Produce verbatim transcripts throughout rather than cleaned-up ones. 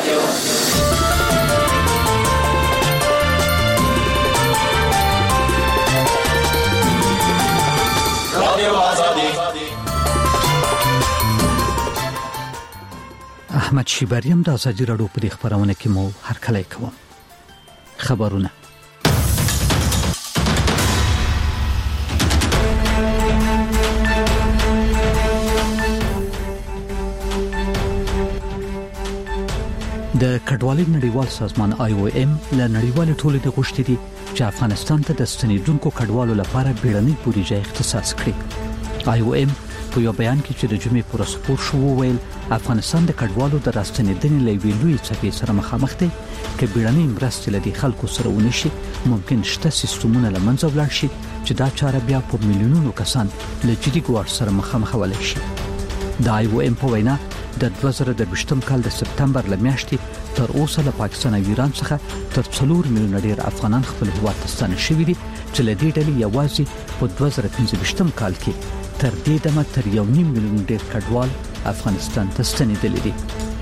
احمد شیبریم د ازادي راډیو په خبرونه کې مو هر کله کوم خبرونه. د کډوالۍ نړیوال سازمان آی او ام له نړیوال ټولنې غوښتي دي چې افغانستان ته د ستنیدونکو کډوالو لپاره بیړنۍ بودیجه اختصاص کړي. آی او ام په یو بیان کې چې د جمعې پر سپور شو ویل افغانستان د کډوالو د راستنیدنې لوي لوی څپې سره مخامخ دی. چې بیړنۍ مرستې لدی خلکو سره ونشي ممکن شته سیستمونه لمنځه ولاړ شي چې دا چاره بیا په میلیونونو کسان له جدي ګواښ سره مخامخ ولای شي. د آی او ام په وینا د دوه زره دوه کال د سپتمبر لمیاشتې تر اوسه له پاکستان او ایران څخه تر څلور میلیون ډیر افغانان خپل هیواد ته ستانه شوي دي چې له دې ډلې یوازې په دوه زره پنځه کال کې تر دې دمه تر یو نیم میلیون ډیر کډوال افغانستان ته ستنېدلي دي.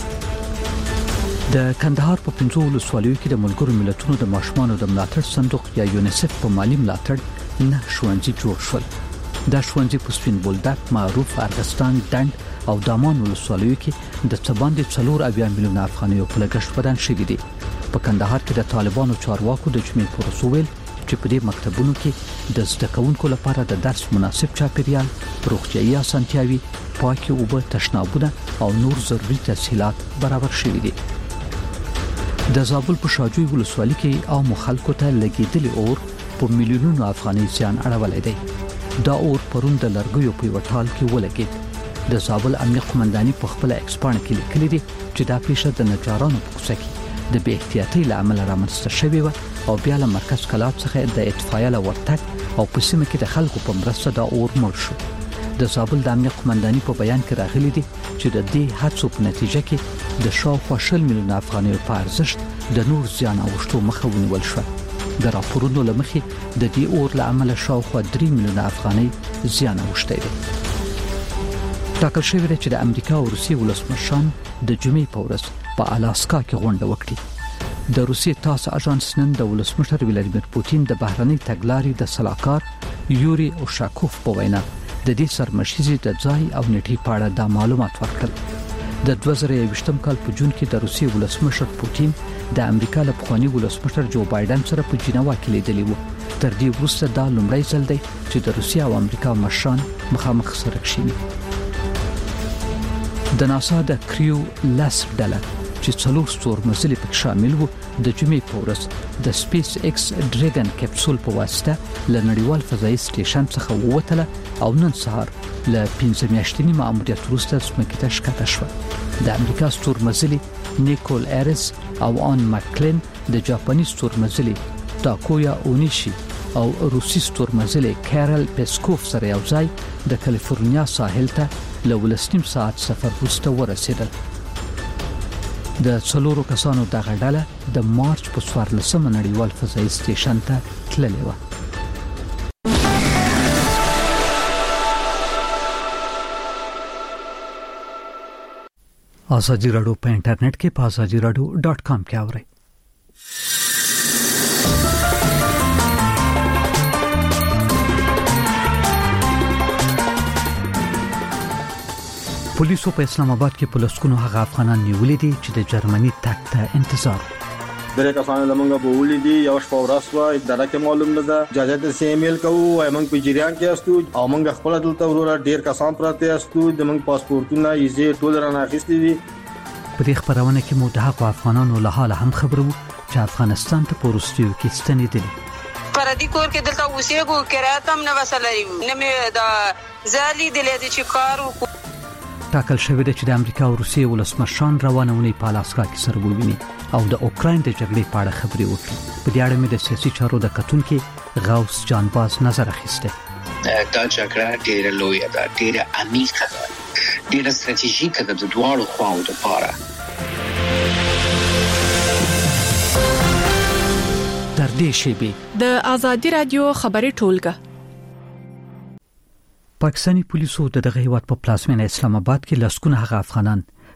د کندهار په پنځو ولسوالیو کې د ملګرو ملتونو د ماشومانو د ملاتړ صندوق یا یونیسف په مالی ملاتړ نه ښوونځي جوړ شول. دا ښوونځي په سپین بولدک، معروف، ارغستان، ډنډ او دامان ولسوالیو کې د څه باندې څلور اویا میلیون افغانیو په لګښت ودان شوي دي. په کندهار کې د طالبانو چارواکو د جمعې پر وسویل چې په دې مکتبونو کې د زده کوونکو لپاره د درس مناسب چاپیریال، روغتیايي اسانتیاوي، پاکي اوبه، تشنابونه او نور ضروري تسهیلات برابر شوي دي. د زابل په شاجوی ولسوالۍ کې عام خلکو ته لګیدلي اور په میلیونونو افغاني زیان اړولای دی. دا اور پرون د لرګیو په وټال کې ولګید. د زابل امنیت قومنداني په خپل ایکسپان کې لیکلي دي چې دا پیښه د نجارانو په کوڅه کې د بې احتیاطۍ له امله رامنځته شوې و او بیا له مرکز کلاب څخه د اطفائیه له ورتګ او په سیمه کې د خلکو په مرسته دا اور مړ شو. د زابل د امنیت قومنداني په بیان کې راغلي دي چې د دې هڅو په نتیجه کې د شاوخوا شل میلیون افغانیو په ارزښت د نور زیان اوښتو مخه ونیول شو. د راپورونو له مخې د دې اور له امله شاوخوا درې میلیون افغانۍ زیان اوښتی دی. ټاکل شوی دی چې د امریکا او روسیې ولسمشران د جمعې په ورځ په الاسکا کې غونډه وکړي. د روسیې تاس اژانس نن د ولسمشر ولادیمیر پوتین د بهرنۍ تګلارې د سلاکار یوري اوشاکوف په وینا د دې سرمشیزي د ځای او نیټې په اړه د معلومات ورکړل. د دوه زره یوویشتم کال په جون کې د روسیې ولسمشر پوتین د امریکا له پخواني ولسمشر جو بایدن سره په جنیوا کې لیدلی و. تر دې وروسته دا لومړی ځل دی چې د روسیې او امریکا مشران مخامخ سره کښیني. د ناسا د کریو لاس ډله چې څلور ستورمزلي پکې شامل وو د جمعې په ورځ د سپیس ایکس ډریګن کپسول په واسطه له نړیوال فضایي سټیشن څخه ووتله او نن سهار له پنځه میاشتنی ماموریت وروسته ځمکې ته ښکته شوه. د امریکا ستورمزلي نیکول اریس او آن مکلین د جاپاني ستورمزلي تاکویا اونیشي او روسي ستورمزلي کارل پسکوف سره یو ځای د کالیفورنیا ساحل ته له ولسنیم ساعت سفر وروسته ورسېدل. د څلورو کسانو دغه ډله د مارچ په څوارلسمه نړیوال فضایي سټیشن ته تللې وه. ازادي راډیو په انټرنیټ کې په ازادي راډیو ډاټ کام کې اورئ. پولیسو په اسلام آباد کې پولیسونو هغه افغانان نیولې دي چې د جرمني تګ ته انتظار. درې کسان لمنګه بولې دي یو شپه ورسوه درکه معلوم نه ده اجازه د ایمیل کوو موږ په جریان کې استو او موږ خپل دلته ورور ډیر کسان پراته استو د موږ پاسپورتونه یې ټول رانه اخیستي دي. په دې خبرونه کې مو د هغو افغانانو له حاله هم خبرو چې افغانستان ته پورستیو کې ستنېدلي. پردي کور کې دلته اوسېږو کرایه هم نه وسلري نه مې دا زالي دلې چې کار وکړو. ټاکل شوی دی چې د امریکا او روسیې ولسمشران روانه ونی په الاسکا کې سره وویني او د اوکراین د جګړې په اړه خبرې وکړي. په دې اړه مې د سیاسي چارو د کتونکو غوث جانباز نظر اخیسته. دا جګړه ډېره لویه ده، ډېره عمیقه ده، ډېره ستراتیژیکه ده د دواړو خواو لپاره. تر دې شیبې د ازادي رادیو خبري ټولګه پاکستاني پولیسو د دغه هیواد په پلازمینه اسلام آباد کې لسکونه هغه افغانان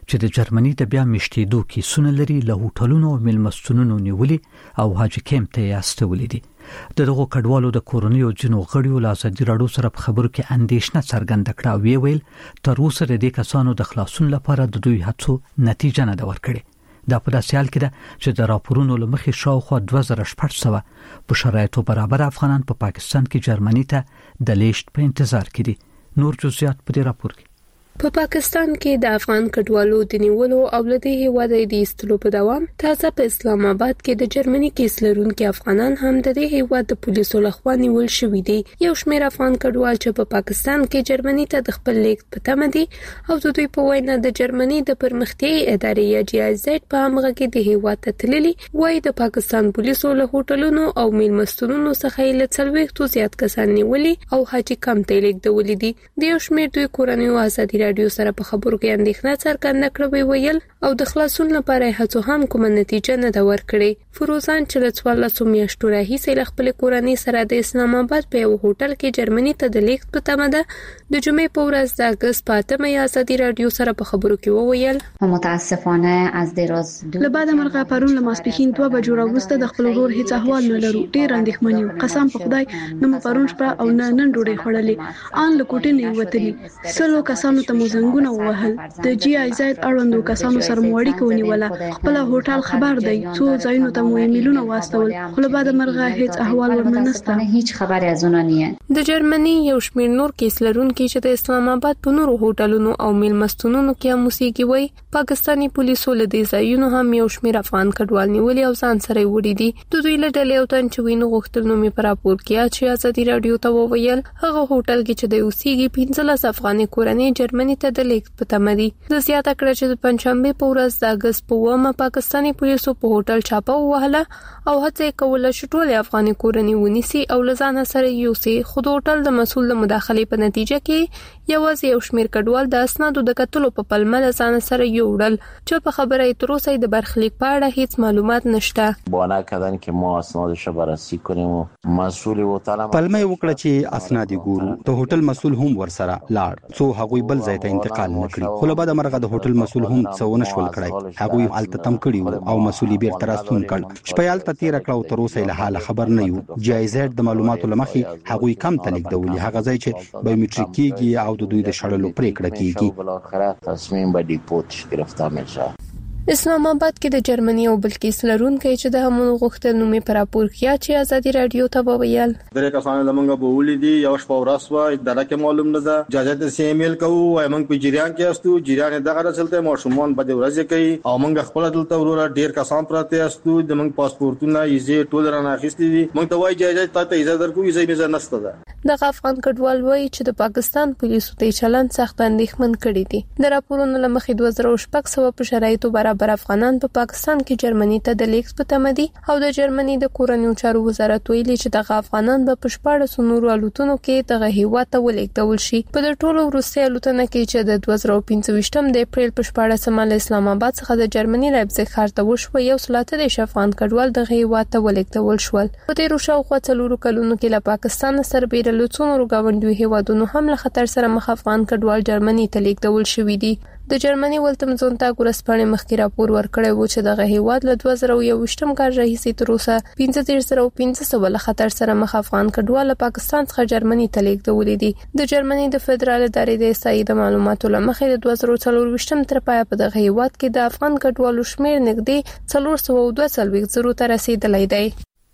چې د جرمني د بیا مشتیدو کیسونه لري له هوټلونو او میلمستونونو نیولې او حاجی کیمپ ته استولې دي. د دغه کډوالو د کورونی او جنو غړیو له ازادي راډیو سره په خبرو کې اندېښنه څرګنده کړه او وی ویل تر اوسه د دې کسانو د خلاصون لپاره د دوی هڅو نتیجه نه ده ورکړې. دا په داسې حال کې ده چې د راپورونو له مخې شاوخوا دوه زره شپږ سوه په شرایطو برابر افغانان په پا پاکستان کې جرمني ته د لیشت په انتظار کې دي. نور جزئیات په دې راپور کې. په پاکستان کې د افغان کډوالو د نیولو او له دې هیواده د ایستلو په دوام تازه په اسلام آباد کې د جرمني کیس لرونکي افغانان هم د دې هیواد د پولیسو لخوا نیول شوي دي. یو شمېر افغان کډوال چې په پاکستان کې جرمني ته د خپل لیک په تمه دي او د دوی په وینا د جرمني د پرمختیايي ادارې یا جی آی زد په همغه کې د هیواد ته تللي وایي د پاکستان پولیسو له هوټلونو او میلمستونونو څخه یې له څلوېښتو زیات کسان نیولي او حاجي کمپ ته لیږدولي دي. د یو شمېر دوی کورنیو ازادي راډیو سره په خبرو کې اندېښنه څرګنده کړې ویل او د خلاصون لپاره هڅو هم کومه نتیجه نه ده ورکړې. فروزان چې له څوارلسو میاشتو راهیسې له خپلې کورنۍ سره د اسلام آباد په یو هوټل کې جرمني ته د لیږد په تمه ده د جمعې په ورځ د اګست په اتمه ازادي راډیو سره په خبرو کې وویل متاسفانه از دراز له بعد مرغه پرون له ماسپښین دوه بجو راوروسته د خپل ورور هیڅ احوال نه لرو. ډېر اندېښمن یو. قسم په خدای نه مو پرون شپه او نه نن ډوډۍ خوړلې. ان له کوټې نه وتلي سلو کسانو ته مو زنګونه ووهل. د جی آی زد اړوندو کسانو سره مو اړیکه ونیوله. خپل هوټل خبر دی څو ځایونو ته مو ایمیلونه واستول خو له بعد مرغه هیڅ احوال ورنه نشته. هیڅ خبر از اون نه. د جرمني یو شمېر نور کیس لرونکي چې د اسلام آباد په نورو هوټلونو او میلمستونونو کې هم اوسېږي وایي پاکستاني پولیسو له دې ځایونو هم یو شمېر افغان کډوال نیولي او ځان سره یې وړي دي. د دوی له ډلې یو تن چې وینو غوښتل نوم یې په راپور کې چې ازادي راډیو ته وویل هغه هوټل کې چې دی اوسېږي پنځلس افغاني کورنۍ جرمني ته د لیږد په تمه دي. د زیاته کړه چې د پنځشنبې په ورځ د اګست په اوومه پاکستاني پولیسو په هوټل چاپه ووهله او هڅه یې کوله چې ټولې افغاني کورنۍ ونیسي او له ځانه سره یوسي. خو د هوټل د مسؤل د مداخلې په نتیجه کې یوازې یو شمېر کډوال د اسنادو د کتلو په پلمه له ځانه سره یوړل چې په خبره یې تر اوسه د برخلیک په اړه هیڅ معلومات نشته. بهانه کردن که ما اسنادش رو بررسی کنیم و مسئول هوټل پلمه وکړه چې اسناد ګورو. د هوټل مسؤل هم ورسره لاړ څو هغوی بل ځای ته انتقال نکړي. خو له بعد مرغه د هوټل مسؤل هم څو نشول کړی. هغوی الته تم کړي او مسؤل بیرته راستون کړ. شپه یالته تیر کړه او تر اوسه له حاله خبر نه یو. جی آی زد د معلوماتو لمخې هغوی کم ته لیږدولي هغه ځای چې بایومټریک کیږي او د دوی د شړلو پریکړه کیږي. تصمیم به دیپورتش گرفته میشه. اسلام آباد کې د جرمني او بل کیس لرونکي چې د همون غوښتل نومي پر راپور کې چې ازادي راډیو ته وویل درې کسان لمنګه بولې دي یو شپه ورسوه اداره کې معلوم نه ده اجازه ته سی ایمیل کوو موږ په جریان کې استو جریان دغه رسلته ماشومان بده ورځ کوي او موږ خپل دلته ورور ډیر کسان پراته استو د موږ پاسپورتونه یې ټول رانه اخیستي دي موږ ته وایي اجازه ته اجازه درکو یې زمي نشته ده. د افغان کډوال وایي چې د پاکستان پولیسو ته چلند سخت اندېښمن کړي دي. د راپورونو لمخې دوه زره شپږ سوه په شرایطو برابر افغانان په پاکستان کې جرمني ته د لیږد په تمه دي او د جرمني د کورنیو چارو وزارت ویلي چې دغه افغانان به په شپاړسو نورو الوتنو کې دغه هیواد ته ولیږدول شي. په د ټولو وروستۍ الوتنه کې چې د دوه زره پنځه ویشتم د اپریل په شپاړسمه له اسلام آباد څخه د جرمني لایپزیګ ښار ته وشوه یو سل اته دېرش افغان کډوال دغه هیواد ته ولیږدول شول. په تېرو شاوخوا څلورو کلونو کې له پاکستان سربېره له څو نورو ګاونډیو هیوادونو هم له خطر سره مخ افغان کډوال جرمني ته لیږدول شوي دي. د جرمني ولتمزونتاګ ورځپاڼې مخکې راپور ورکړی و چې دغه هیواد له دوه زره یوویشتم کال راهیسې تر اوسه پنځه دېرش زره پنځه سوه له خطر سره مخ افغان کډوال له پاکستان څخه جرمني ته لیږدولي دي. د جرمني د فدرال ادارې د احصایې د معلوماتو له مخې د دوه زره څلورویشتم تر پایه په دغه هیواد کې د افغان کډوالو شمېر نږدې څلور سوه دوه څلوېښت زرو ته رسېدلی دی.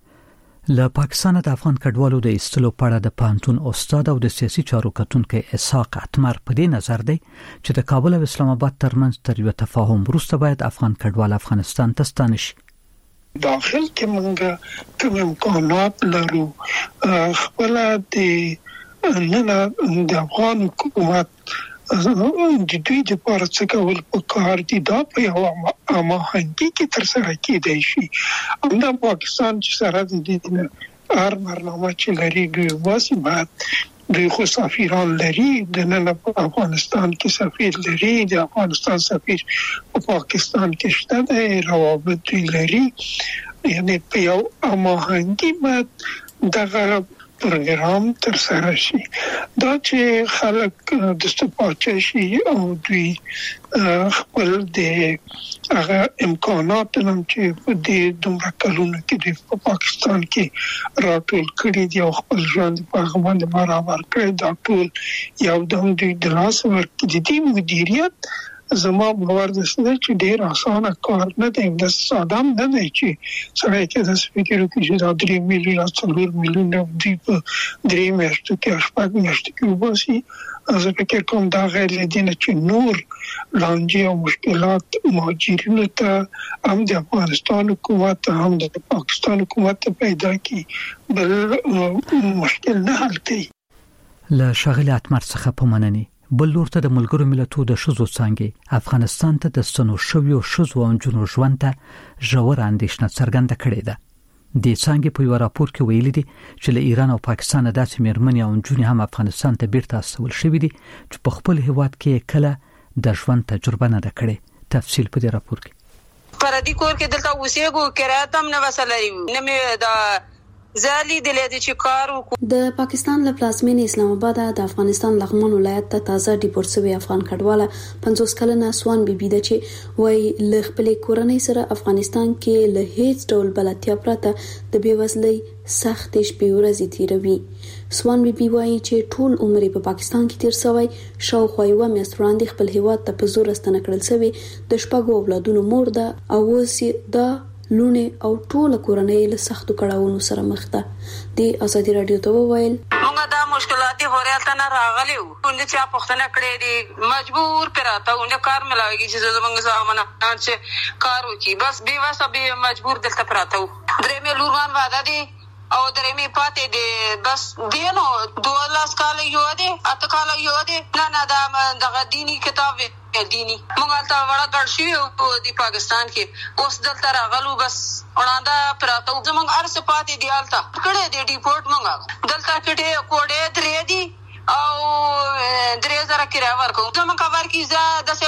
له پاکستان د افغان کډوالو د ایستلو په اړه د پوهنتون استاد او د سیاسي چارو کتونکي اسحاق اتمر په دې نظر دی چې د کابل او اسلام آباد ترمنځ تر یو تفاهم وروسته باید افغان کډوال افغانستان ته ستانه شي. داخل کې موږ کوم امکانات لرو خپل د نن د افغان حکومت د دوی د لپاره څه کول پکار دي دا په یو هماهنګي کې ترسره کېدای شي. همدا پاکستان چې سره د دې هر برنامه چې لري دوی واسي باید دوی خو سفیران لري د نن په افغانستان کې سفیر لري د افغانستان سفیر په پاکستان کې شته د روابط لري یعنی په یو هماهنګي باید دغه پروګرام تر سره شي. دا چې خلک د استفاده شي او دوی خپل د هغه امکانات نن چې د دومره کلونو کې د پاکستان کې راټول کړي دي او خپل ژوند په هغه باندې برابر کړي، دا ټول یو دم دوی د لاس ورکړي. د دې مدیریت زما باور د څه چې ډیر اسانه کار نه دی، د ساده نه دی چې سړی کې د فکر کوي چې د درې میلیون څلور میلیون د درې میاشتو کې شپږ میاشتو کې وباسي. زه فکر کوم دا غیر لدینه چې نور لانجې او مشکلات مهاجرینو ته هم د افغانستان حکومت هم د پاکستان حکومت پیدا کی بل مشکل نه حل کوي. له شاغل اتمر څخه په مننه بل لور ته د ملګرو ملتونو د شذو څنګه افغانستان ته د سنو شویو شذو او جنو ژوند ته ژور اندېښنه څرګنده کړې ده. د څنګه په یو راپور کې ویل دي چې له ایران او پاکستان داسې مېرمنې او جنې هم افغانستان ته بیرته استول شوې دي چې په خپل هیواد کې کله د ژوند تجربه نه ده کړې. تفصیل په دې راپور کې. پردي کور کې دلته اوسېګو کرایه هم نه وسلري نه مې دا زالي د لید چې کارو د پاکستان له پلازمینې اسلام آباد د افغانستان لغمان ولایت ته تازه ډیپورټ شوی افغان کډواله پنځوس کلنه سوان بیبي ده چې وای له خپل کورنۍ سره افغانستان کې له هیڅ ډول بلدتیا پرته د بیوزلۍ سخت شپې ورځې تیروي. سوان بیبي وایي چې ټول عمر په پاکستان کې تیر شوی، شاوخوا یو میاشت وړاندې خپل هیواد ته په زور استنه کړل شوی، د شپږو اولادونو مور ده او اوس دا لونه او ټول کورنۍ له سختو کړهونو سره مخ ده. د ازادي رادیو ته وویل موږ دا مشکلات هوريال ته نه راغلي وو، چې چا پښتنه کړې دي مجبور پراته ونه کار ملاويږي چې زمونږ زامن چې کار وکي بس بي واسه به مجبور دلته پراته وو. درې مې لورمان واده دي او درې مې پاتې دي بس دینو دوه لاس کال یو دي اته کال یو دي نه نه دا دغه دینی کتاب دینی موږ ته وړه ګړ شي او د پاکستان کې اوس دلته راغلو بس وړاندې پراته زمونږ ارسه پاتې دی الته کړه دی ډیپورټ موږ دلته کټه کوډه درې دی او درې زره کرایه ورکو زمونږ خبر کی زه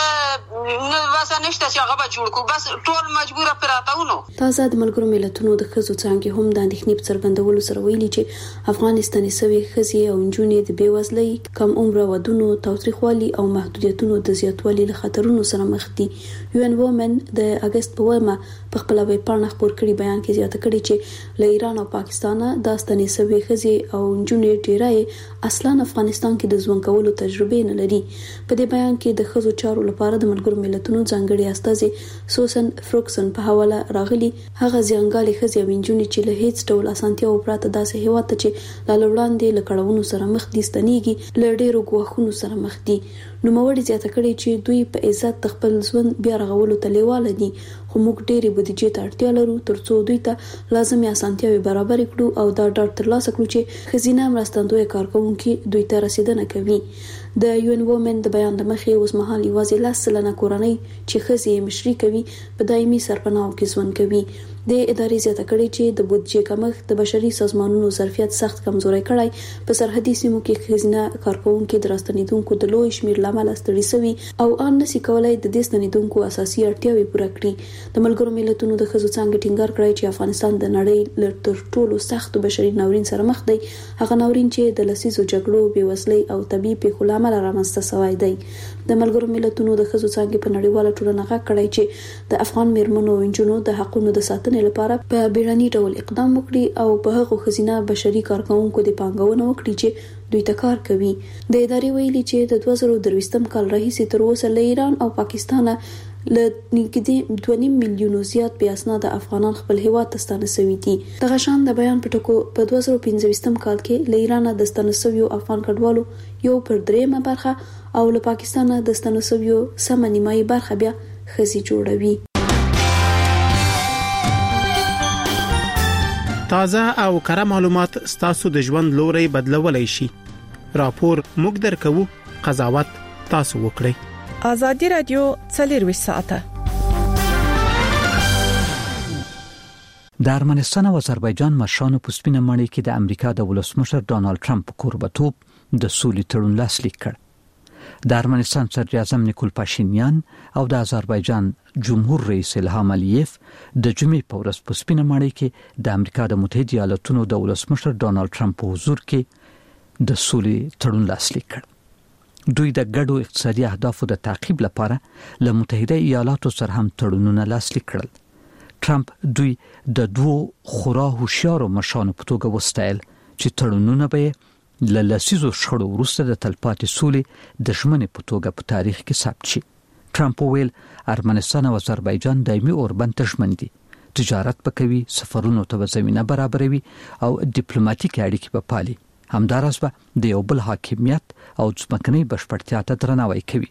دغه واسه نشته چې هغه جوړ کو بس ټول مجبور پراته ونو. تازه د ملګرو ملتونو د خزو څنګه هم د اندېښنې په څرګندولو سره ویلي چې افغانستاني سوي خزي او جنونې د بیوزلۍ کم عمر ودونو تاوتریخوالي او محدودیتونو د زیاتوالي له خطرونو سره مخ دي. یو ان وومن د اگست په ومه په خپل ویب پاڼه خبر کړي بیان کې زیاته کړي چې له ایران او پاکستان د استاني سوي خزي او جنونې ډیرای اصلا افغانستان کې د ژوند کولو تجربه نه لري. په دې بیان کې د خزو چارو لپاره د ملګرو ملتونو ځانګړي استاذ سوسن فروکسن په حواله راغلي هغه ځانګړي خزي او جنونې چې له هیڅ ډول اسانتیا او پراته داسې هیواد ته چې لا لوړاندې لکړونو سره مخ دي ستنيږي لړډیرو غوښونو سره مخ دي. نو موړي زیاته کړي چې دوی په عزت خپل ژوند بیا رغولو ته لیواله دي، خو موږ ډېری بودیجې ته اړتیا لرو ترڅو دوی ته لازمي اسانتیاوي برابر کړو او دا ډاډ ترلاسه کړو چې خزینه مرستندوی کارکونکي دوی ته رسیدنه کوي. د یو ان وومن د بیان د مخې اوس مهال یوازې لاس سلنه کورنۍ چې خزي مشري کوي په دایمي سرپناه کې ژوند کوي. د ادارې زیاته کړي چې د بودیجې کمښت د بشري سازمانونو ظرفیت سخت کمزوري کړای، په سرحدي سیمو کې خزینه کارکونکو د راستنیدونکو د لوی شمیر لامل ستړي شوي او ان نسي کولای د دې ستنیدونکو اساسي اړتیاوې پوره کړي. د ملګرو ملتونو د خزو څنګه ټینګار کړی چې افغانستان د نړۍ له تر ټولو سخت بشري ناورین سره مخ دی، هغه ناورین چې د لسیزو جګړو بیوزلۍ او طبي پیښو لامل رامنځته شوی دی. د ملګرو ملتونو د خزو څنګه په نړیواله ټولنه غږ کړی چې د افغان مېرمنو او نجونو د حقوقو د ساتنې لپاره په بیړني ډول اقدام وکړي او په هغو خزینه بشري کارکونکو د پانګونه وکړي چې دوی ته کار کوي. د ادارې ویلي چې د دوه زره درویشتم کال راهیسې تر اوسه له ایران او پاکستان له نږدې دوه نیم میلیونو زیات بې اسناده افغانان خپل هیواد ته ستانه شوي دي. دغه شان د بیان په ټکو په دوه زره پنځويشتم کال کې له ایران د ستانه شویو افغان کډوالو یو پر دریمه برخه او له پاکستان د ستانه شویو سم نیمایي برخه بیا خزي جوړوي. تازه او کره معلومات ستاسو د ژوند لوري بدلولای شي. راپور موږ درکو، قضاوت تاسو وکړئ. ازادي رادیو څلروي ساعته د ارمنستان او آذربایجان مشرانو په سپینه ماڼۍ کې د امریکا د ولسمشر ډانلډ ټرمپ کوربتوب د سولې تړون لاسلیک کړ. د ارمنستان صدر اعظم نیکول پاشینیان او د آذربایجان جمهور رئیس الهام الیف د جمعې په ورځ په سپینه ماڼۍ کې د امریکا د متحده ایالاتونو د ولسمشر ډانلډ ټرمپ په حضور کې د سولې تړون لاسلیک کړ. دوی د ګډو اقتصادي اهدافو د تعقیب لپاره له متحده ایالاتو سره هم تړونونه لاسلیک کړل. ټرمپ دوی د دوو خورا هوښیارو مشرانو په توګه وستایل چې تړونونه به له لسیزو شخړو وروسته د تلپاتې سولې د ژمنې په توګه په تاریخ کې ثبت شي. ټرمپ وویل ارمنستان او آذربایجان دایمي اوربند ته ژمن دي، تجارت به کوي، سفرونو ته به زمینه برابروي او ډیپلوماټیک اړیکې به پالي. همداراز به د یو بل حاکمیت او ځمکنۍ بشپړتیا ته درناوی کوي.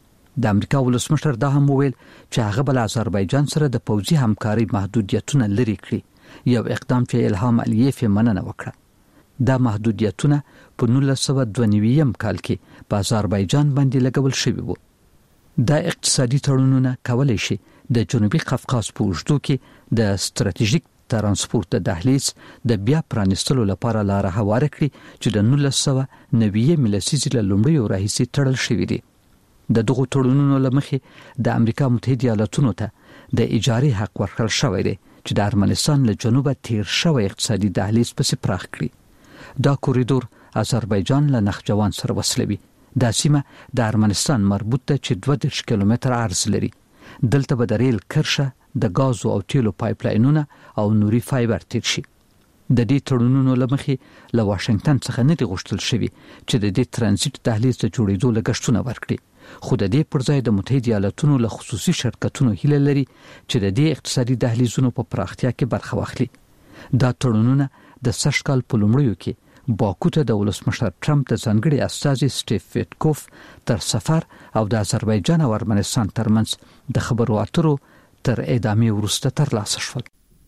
د امریکا ولسمشر دا هم وویل چې هغه بل آذربایجان سره د پوځي همکاري محدودیتونه لري کړي، یو اقدام چې الهام الیف مننه وکړه. دا محدودیتونه په نولس سوه دوه نوي کال کې په آذربایجان باندې لګول شوي وو. دا اقتصادي تړونونه کولای شي د جنوبي قفقاز په اوږدو کې د ستراتیژیک ترانسپورت د دهلیز د بیا پرانستلو لپاره لار هواره کړي چې د نولس سوه نوي لسیزې له لومړیو راهیسې تړل شوي دي. د دغو تړونونو له مخې د امریکا متحده ایالاتونو ته د اجارې حق ورکړل شوی دی چې د ارمنستان له جنوبه تیر شوی اقتصادي دهلیز پسې پراخ کړي. دا کوریدور آذربایجان له نخجوان سره وصلوي. دا سیمه د ارمنستان مربوط ده چې دوه دېرش کیلومتره عرض لري. دلته به د ریل کرښه، د غازو او تیلو پایپ لاینونه او نوري فایبر تیر شي. د دې تړونونو له مخې له واشنگټن څخه نه دي غوښتل شوي چې د دې ترانزیت دهلیز د جوړېدو لګښتونه ورکړي، خو د دې پر ځای د متحده ایالاتونو له خصوصي شرکتونو هیله لري چې د دې اقتصادي دهلیزونو په پراختیا کې برخه واخلي. دا تړونونه د سږ کال په لومړیو کې باکو ته د ولسمشر ټرمپ د ځانګړي استازي سټیف ویټکوف تر سفر او د آذربایجان او ارمنستان ترمنځ د خبرو اترو تر ادامې وروسته ترلاسه شول.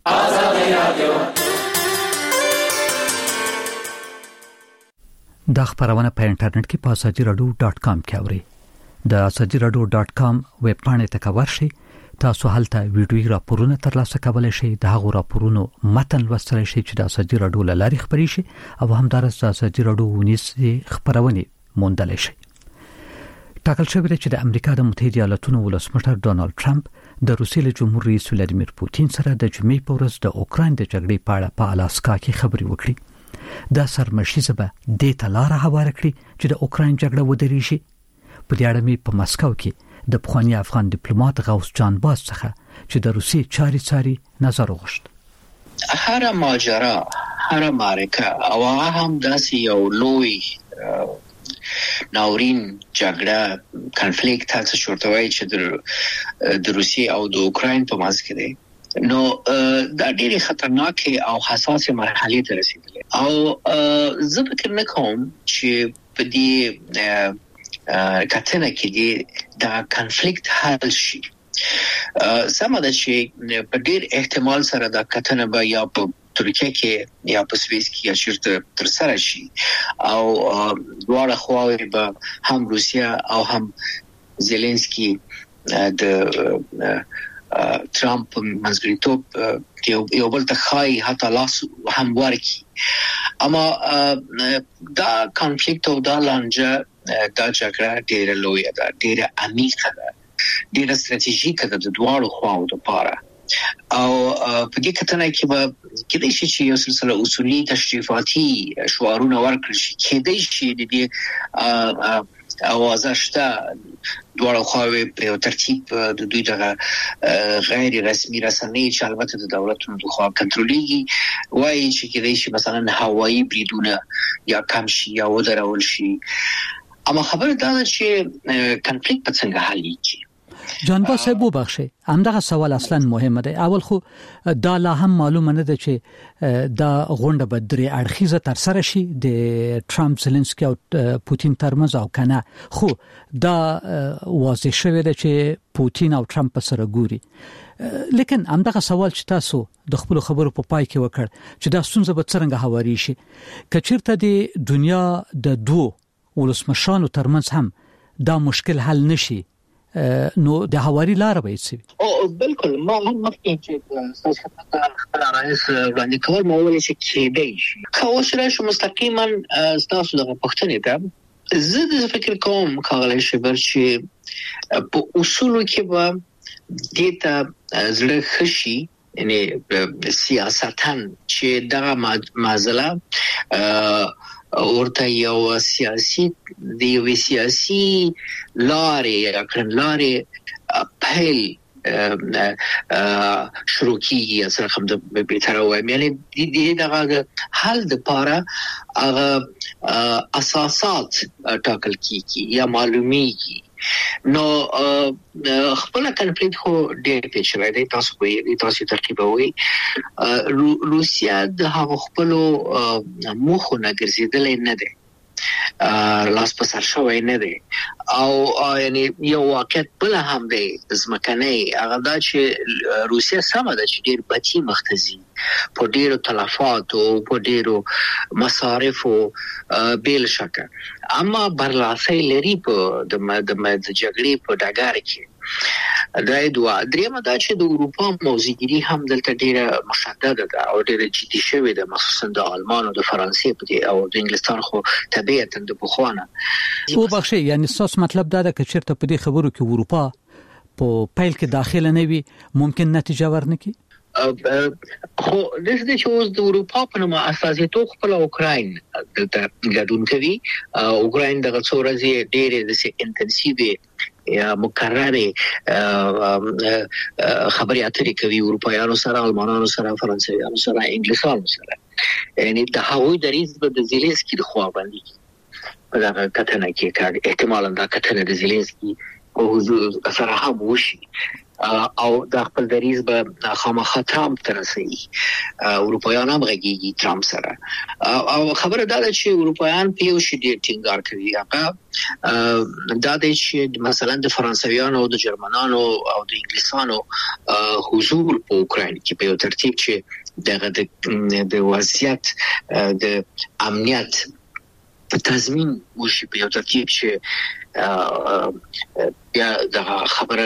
دا خبرونه په انټرنیټ کې په ازادي رادیو ډاټ کام کې اورئ. د ازادي رادیو ډاټ کام ویب پاڼې ته ورشئ. تاسو هلته ویډیويي راپورونه ترلاسه کولای شئ. د هغو راپورونو متن لوستلای شئ چې د ازادي رادیو له لارې خبري شي او همدارس د ازادي رادیو ونیسي خبرونه موندلای شئ. ټاکل شوی دی چې د امریکا د متحده ایالاتونو ولسمشر ډانلډ ټرمپ د روسیې له جمهور رئیس ولادیمیر پوتین سره د جمعې په ورځ د اوکراین د جګړې په اړه په الاسکا کې خبرې وکړي. دا سرمشیزه به د تلاره هواره کړي چې د اوکراین جګړه ودرېږي. په دې اړه مې په مسکو کې د پخوانی افغان ډیپلوماټ غوث جان باز څخه چې د روسي چاري چاري نظر وغوښت. هر ماجرا، هر معرکه او هم داسې یو لوی ناورین جګړه کنفلیکت تاسو شورتوي چې د روسي او د اوکراین په منځ کې دی، نو دا ډېری خطرناکه او حساسه مرحله ته رسیدلې او زه فکر نه کوم چې په دې کتنه کې دی دا کنفلیکت حل شي. سمه ده چې په ډیر احتمال سره دا کتنه به یا په ترکیه کې یا په سویس کې یا چیرته تر سره شي او دواړه خواوې به هم روسیا او هم زيلنسکي د ترامپ منځګړیتوب یو بل ته خای حتی لاس هم ورکی. اما دا کنفلیکت او دا لانجه دا جګړه ډېره لویه ده، ډېره عمیقه ده، ډېره ستراتیژیکه ده د دواړو خواو لپاره. او په دې کتنه کې به کېدای شي چې یو سلسله اصولي تشریفاتي شعارونه ورکړل شي، کېدای شي د دې اوازه شته دواړو خواوې په یو ترتیب د دوی دغه غیر رسمي رسنۍ چې البته د دولتونو د خوا کنټرولېږي وایي چې کېدای شي مثلا هوایي بریدونه یا کم شي یا ودرول شي. اما خبره دا ده چې کنفلیکت په څنګه حل کیږي. جان با صاحب وبخښي، همدغه سوال اصلا مهمه ده. اول خو دا لا هم معلومه نه ده چې دا غونډه به درې اړخیزه تر سره شي د ټرامپ زيلنسکي او پوتین ترمنځ او کنه، خو دا واضح شوی ده چې پوتین او ټرامپ سره ګوري. لیکن همدغه سوال چې تاسو د خپل خبرو په پای کې وکړ چې دا ستونزه به څنګه هواري شي کچیرته د دنیا د دوه ولسمشرانو ترمنځ هم دا مشکل حل نشي، نو د هواري لار به شي. او بالکل ما هم مخکې چې تاسو خپل خپل رئیس باندې کول مو ولې چې کېدای شي خو سره شو مستقیما تاسو د پښتنې ته زه د فکر کوم کاغلی شبر چې په اصولو کې به دیتا زړه خشي یعنی سیاستاً چې دغه معضله ورته یو سیاسي دی یو سیاسي لارې یا کړنلارې پهل شروع کیږي اصلا هم د بهتر وایم یعنی د دغه حل د پاره هغه اساسات ټاکل کیږي یا معلومیږي نو خپل کنفلیکټ خو ډېر پیچلې دی تاسو په تاسو ترکیبوي روسیا د هغه خپل مخه نه ګرځیدل نه دی لاس په سر شوی نه دی او یعنی یو واقعیت بل هم دی زمکنه هغه دا چې روسیا سم ده چې ډېر بچي مختزي په ډېرو تلفات او په ډېرو مصارف او بیل شکه اما برلاسي لري په د د جګړې په ډګر کې دا دوا درېمه دا چې د اروپا موزګری هم دلته ډېره مشدده ده او ډېره جدي شوې ده مخصوصا د آلمان او د فرانسې په او د انګلستان خو طبيعتا د بخوانه او بخښي یعنی ساس مطلب دا ده چې چیرته په دې خبرو کې اروپا په پیل کې داخله نه وي ممکن نتیجه ورنکي خو د دې چې اوس د اروپا په نوم اساسي تو خپل اوکراین د ګډون کوي اوکراین دغه څوره زی ډېره د انټنسیوي یا مکرره خبري اترې کوي اروپایانو سره المانانو سره فرانسویانو سره انګلیسانو سره یعنی د هغوی د ریس د زيلنسکي د خوا باندې دا کتنه کې کار احتمالاً دا کتنه د زيلنسکي او حضور سره هم وشي او د خپل دریز به خامخا ترامپ ترسي اروپایان هم غږیږي ترامپ سره او خبره دا ده چې اروپایان په یو شی ډیر ټینګار کوي هغه دا د چې مثلا د فرانسویانو او د جرمنانو او د انګلیسانو حضور په اوکراین کې په یو ترتیب چې دغه د وضعیت د امنیت تضمین وشي په یو ترتیب چې یا د خبره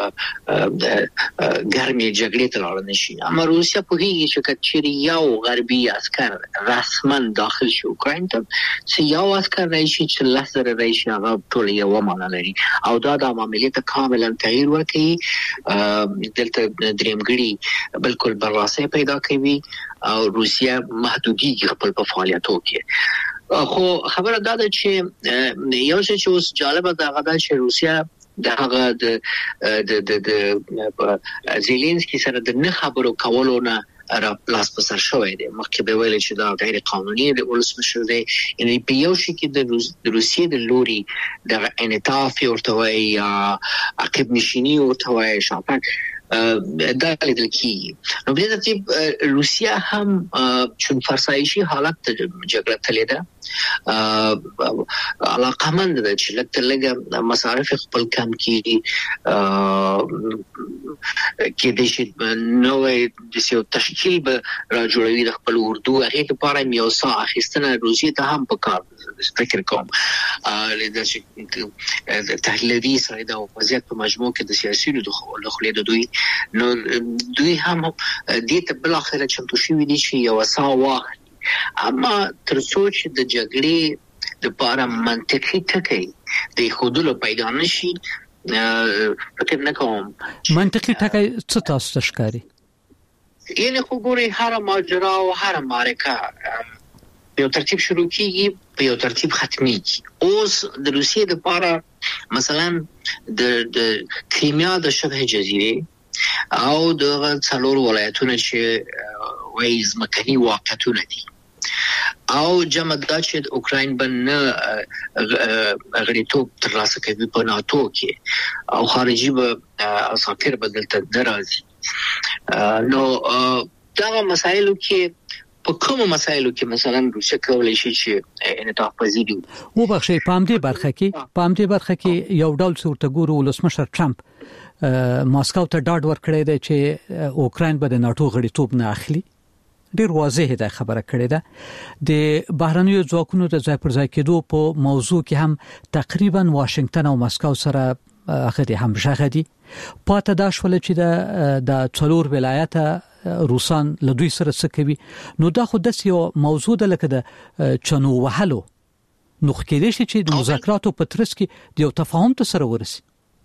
ګرمي جګړې ته لاړ نشي اما روسیا په هیڅ شکل چې یو غربي عسكر رسما داخل شو اوکراین ته چې یو عسكر راشي چې لاسره راشي هغه ټول یو معنا لري او دا د معاملې ته کاملا تغییر ورکړي دلته درېمګړي بالکل برلاسي پیدا کوي او روسیا محدودي خپل په فعالیتو کې خو خبره دا ده چې یو څه چې اوس جالب ده هغه دا چې روسیا د هغه د د د زيلنسکي سره د نه خبرو کولو نه را لاس په سر شوی دی مخکې به ویل چې دا غیر قانوني دی ولسمشر دی یعنی په یو شي کې د روسیې د لوري د انعطاف ورته یا عقب نشینی ورته وایي شاپک دا لیدل کیږي نو په دې ترتیب روسیا هم چون فرسایشي حالت جګړه تللی ده علاقمند ده چې لکه لږه مصارف خپل کم کیږي کې د شي نوې د سیو تشکیل به را جوړوي د خپل اردو هغه لپاره یو څه اخیستنه روسي ته هم پکار فکر کوم د تحلیلي سره د وضعیت په مجموع کې د سیاسي د خلې د دوی نو دوی هم دې ته بل اخر چمتو شي وي چې یو څه واخلي اما تر څو چې د جګړې د لپاره منطقي ټکی د خودلو پیدا نشي فکر نه کوم منطقي ټکی څه تاسو تشکاري یعنی خو ګوري هر ماجرا او هر معرکه په ترتیب شروع کیږي په یو ترتیب ختميږي اوس د روسیې د لپاره مثلا د د کریمیا د شبه جزیره او د څلور ولایتونو چې وایي ځمکني واقعیتونه دي او جمع دا چې اوکراین باندې غړیتوب ترلاسه کوي په ناتو کې او خارجي به اساکر بدلته درازي نو دا مسایلو کې په کوم مسایلو کې مثلا روسیا کولای شي چې انعطاف پذیری وو بخښي په همدې برخه کې په همدې برخه کې یو ډول صورت ګورو ولسمشر ټرمپ ماسکو ته ډاډ ورکړی دی چې اوکراین به د ناتو غړیتوب نه اخلي ډیر واضح ده خبره کړې ده د بهرنیو ځواکونو د ځای پر ځای کېدو په موضوع کې هم تقریبا واشنگټن او مسکو سره هغه هم ژغدي پاته دا شول چې د د څلور ولایت روسان له دوی سره څه کوي نو دا خو د یو موضوع ده لکه د چنو وهلو نو کېدای شي چې د مذاکراتو په ترڅ کې د یو تفاهم ته سره ورسي.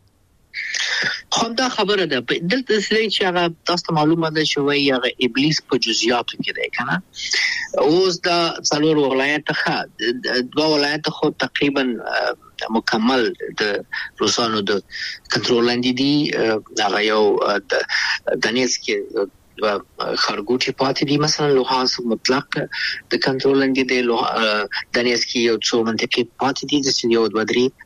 خوندا خبره ده دلته سړي چې هغه تاسو معلومه ده چې وایي هغه ابلیس په جزئیاتو کې دی کنه. اوس دا څلور ولایت ښه دوه ولایت خو تقریبا مکمل د روسانو د کنټرول لاندې دي. هغه یو د دنیسک خارګوټي پاتې دي مثلا لوهانسک مطلق د کنټرول لاندې دی. دنیسک یو څو منطقې پاتې دي چې یو دوه درې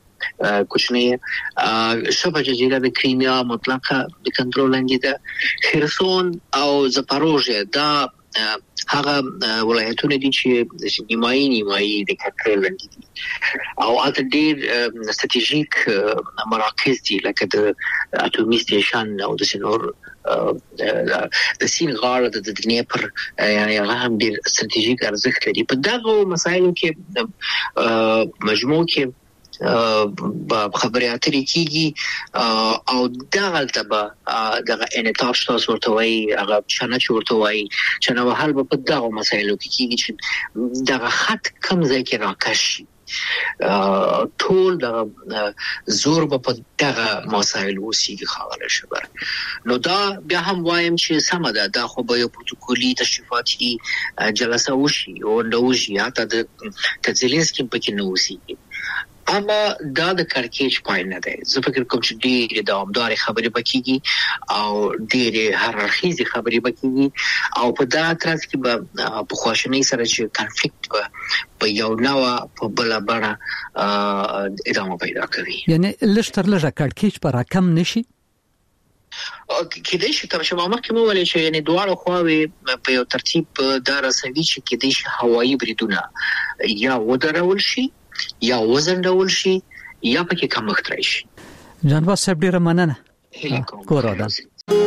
کوچنی شبه جزیره د کریمیا مطلق د کنټرول لاندې ده. خرسون او زپاروژه دا هغه ولایتونه دي چې نیمایي نیمایي د کنټرول لاندې دي او اته ډېر ستراتیژیک مراکز دي لکه د اټومي سټیشن او د سنور د سین غاړه د دنیپر یعنی هغه هم ډېر ستراتیژیک ارزښت لري. په دغه مسایلو کې مجموع کې خبرې اترې کیږي او دغه تبع دغه انعطاف تاسو ورته وایي هغه چنه ورته وایي چې نو حل په دغه مسایلو کې کیږي چې دغه خط کم ځای کې راکشي ټول دغه زور په دغه مسایلو وسیږي خاله شبر. نو دا بیا هم وایم چې سم ده دا خو به یو پروتوکولي تشریفاتي جلسه وشي او نو وشي حتی د تزلینسکي پکې نو وسیږي. اما دا د کارکېچ پای نه دی. زه فکر کوم چې ډېرې دوامدارې خبرې بکیږي او ډېرې هررخیزې خبرې بکیږي او په دا ترڅ کې به په خواشنۍ سره چې کنفلیکټ به په یو نوع په بله بڼه ادامه پیدا کوي. یعنی لږ تر لږه کارکېچ به راکم نشي کېدای شي کوم چې ما مخکې مو ویلې چې یعنی دواړه خواوې په یو ترتیب دا رسوي چې کېدای شي هوایي بریدونه یا ودرول شي یا وزندول شي یا پکې کمښت راشي. جناب صاحب ډیره مننه. کور آدم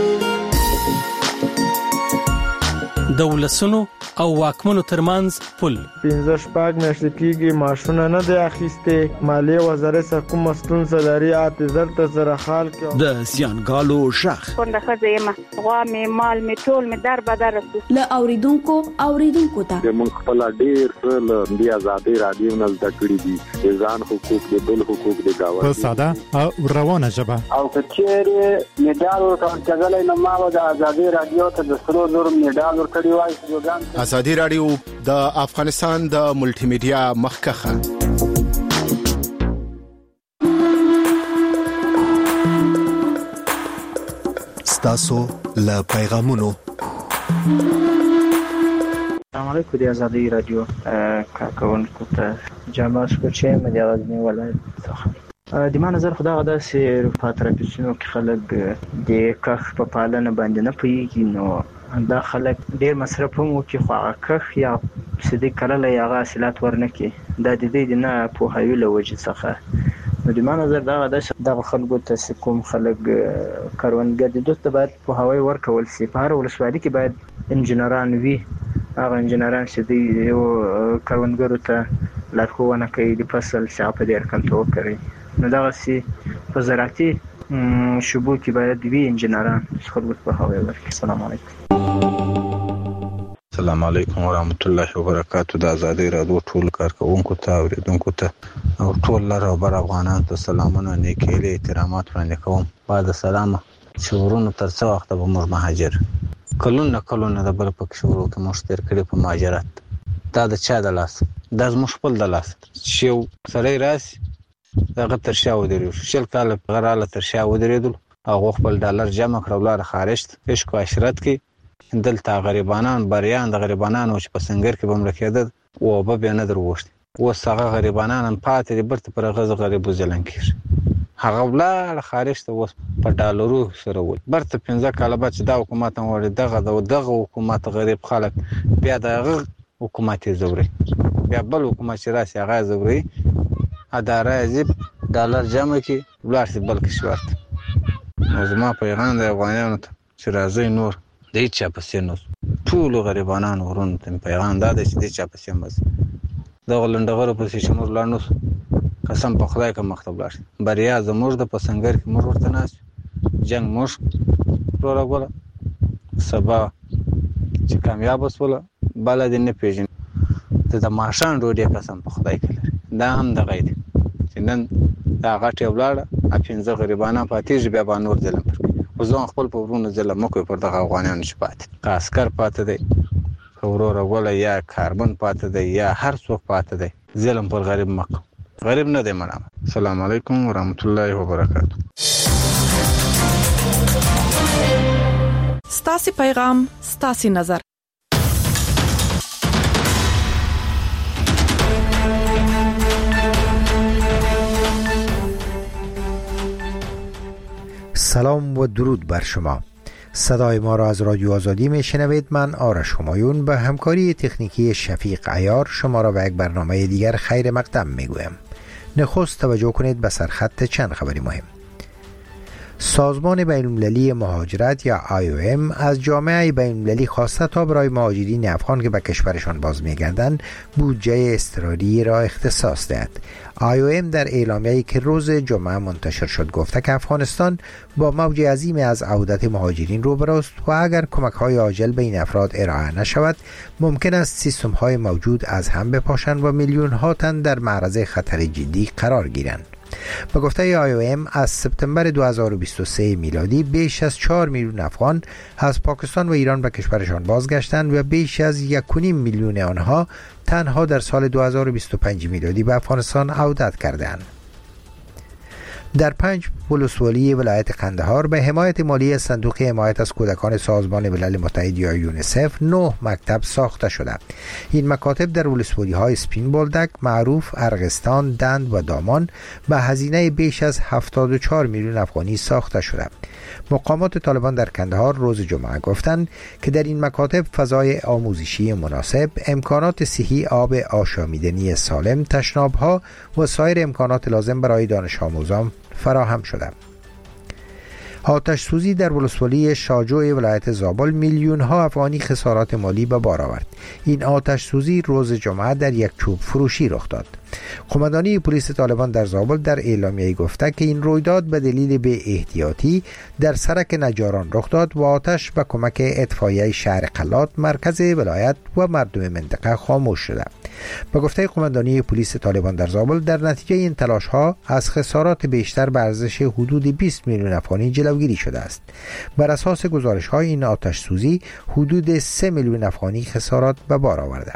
دولسونو او واکمنو ترمنځ پل پنځه شپږ میاشتې کېږي ماشونه نه دی اخیستې. مالیې وزارت کوم ستونزه لري اته زر ته سره حال کې د سیانګالو شخ څنګه خزه ما غوا می مال می ټول می در بدر له اوریدونکو اوریدونکو ته موږ خپل ډیر له دی آزادي رادیو نه زده کړی دي ځان حقوق دي بل حقوق دي گاوه په ساده او روانه ژبه او کچېره میډال ورته ځګلې نه ما د آزادي رادیو ته د سرو زر میډال ورکړی وای. آزادي رادیو د افغانستان د ملټي میډیا مخکخه ستاسو له پیغامونو. السلام علیکم د آزادي رادیو کارکونکو ته جامعه سکوچې مدیازنی ولایت څخه د ما نظر خدا غدا سي پاترپسونو کې خلک د کخ په پالنه باندې نه پوهیږي. نو دا خلک ډیر مصرف هم وکړي خو هغه کخ یا سدي کړل یا هغه حاصلات ورنکي دا د دې نه په هیو لوجه څخه. نو د ما نظر دا غدا د خلکو ته کوم خلک کاروانګر د دوست باید په هوای ورکول سي. په هر ولسوالۍ کې باید انجنیران وي. هغه انجنیران چې د یو کاروانګرو ته لارښوونه کوي د فصل شاپ ډیر کنټرول کوي. نو دا سي په زراعتي شبو کې باید وی انجنیران خلکو په هوای ورکړي. السلام علیکم. السلام علیکم ورحمت الله وبرکاتہ. د آزادي رادیو ټول کارکونکو ته اوریدونکو ته او ټول لر او بر افغانانو ته سلامونه نیکي له احترامات وړاندې کوم. بعد سلام شورونو تر څو وخت به موږ مهاجر کلونه کلونه د بل پک شورو ته مشتر کړي په مهاجرت. دا د چا د لاس د مخبل د لاس چې سړی راسي هغه تر شا ودرېږي. شل کال غراله تر شا ودرېدل هغه خپل ډالر جمع کړو لار خارج عشق او عشرت کې دلته غریبانان بریان د غریبانانو چې په سنگر کې بمړ کېدل او به بیا نه دروښت. اوس هغه غریبانان هم پاتې دي برته پر غزه غریب ځلن کېږي. هغه ولر خارج ته اوس په ډالرو سره ول برته پنځه کاله بعد دا حکومت وړي دغه دغه حکومت غریب خلک بیا دغه حکومت زوري بیا بل حکومت چې راسي هغه زوري اداره زیب ډالر جمع کی ولر سي بل کشورت. نو زما پیغام د افغانانو ته چې راځي نور د هیڅ چا پسې نو ټول غریبانو ورونو ته پیغام دا دی چې د هیڅ چا پسې مز د غلندغرو پسې چې موږ لاندو قسم په خدای کا مختب لاش بریا زموږ د پسنګر کې موږ ورته ناس جنگ موږ پروګرام سبا چې کامیاب وسوله بل دې نه پیژن ته د ماشان ډوډۍ قسم په خدای کې دا هم د غید چې نن دا غټ یو لاړه اپینځه غریبانه پاتې بیا به نور ظلم پر ځان خپل په ورونو ظلم مکو پر دغه افغانانو شپات عسكر پاتې دی ورور ولا یا کاربن پاتې دی یا هر څوک پاتې دی ظلم پر غریب مکو غریب نه دی مړه. السلام علیکم ورحمت الله وبرکاته. ستاسو پیغام ستاسو نظر. سلام و درود بر شما. صدای ما را از رادیو آزادی میشنوید. من آرش همایون به همکاری تکنیکی شفیق عیار شما را به یک برنامه دیگر خیر مقدم میگویم. نخست توجه کنید به سرخط چند خبری مهم. سازمان بین‌المللی مهاجرت یا آی او ام از جامعه بین‌المللی خواسته تا برای مهاجرین افغان که به کشورشان باز می‌گردند بودجه اضطراری را اختصاص دهد. آی او ام در اعلامیه‌ای که روز جمعه منتشر شد گفته که افغانستان با موج عظیم از عودت مهاجرین روبروست و اگر کمک‌های عاجل به این افراد ارائه نشود ممکن است سیستم‌های موجود از هم بپاشند و میلیون‌ها تن در معرض خطر جدی قرار گیرند. به گفته آی او ام از سپتامبر دو هزار و بیست و سه میلادی بیش از چهار میلیون افغان از پاکستان و ایران به کشورشان بازگشتند و بیش از یک و نیم میلیون آنها تنها در سال دو هزار و بیست و پنج میلادی به افغانستان عودت کردند. در پنج ولسوالی ولایت قندهار به حمایت مالی صندوق حمایت از کودکان سازمان ملل متحد یا یونیسف نه مکتب ساخته شده. این مکاتب در ولسوالی های سپین بولدک، معروف، ارغستان، دند و دامان به هزینه بیش از هفتاد و چهار میلیون افغانی ساخته شده. مقامات طالبان در قندهار روز جمعه گفتند که در این مکاتب فضای آموزشی مناسب، امکانات صحی، آب آشامیدنی سالم، تشناب‌ها و سایر امکانات لازم برای دانش آموزان فراهم شده. آتش سوزی در ولسوالی شاجوی ولایت زابل میلیون ها افغانی خسارات مالی به بار آورد. این آتش سوزی روز جمعه در یک چوب فروشی رخ داد. قماندانی پلیس طالبان در زابل در اعلامیه‌ای گفته که این رویداد به دلیل بی احتیاطی در سرک نجاران رخ داد و آتش به کمک اطفائیه شهر قلات مرکز ولایت و مردم منطقه خاموش شده. به گفته قماندانی پلیس طالبان در زابل در نتیجه این تلاش‌ها از خسارات بیشتر به ارزش حدود بیست میلیون افغانی جلوگیری شده است. بر اساس گزارش‌های این آتش سوزی حدود سه میلیون افغانی خسارات به بار آورده.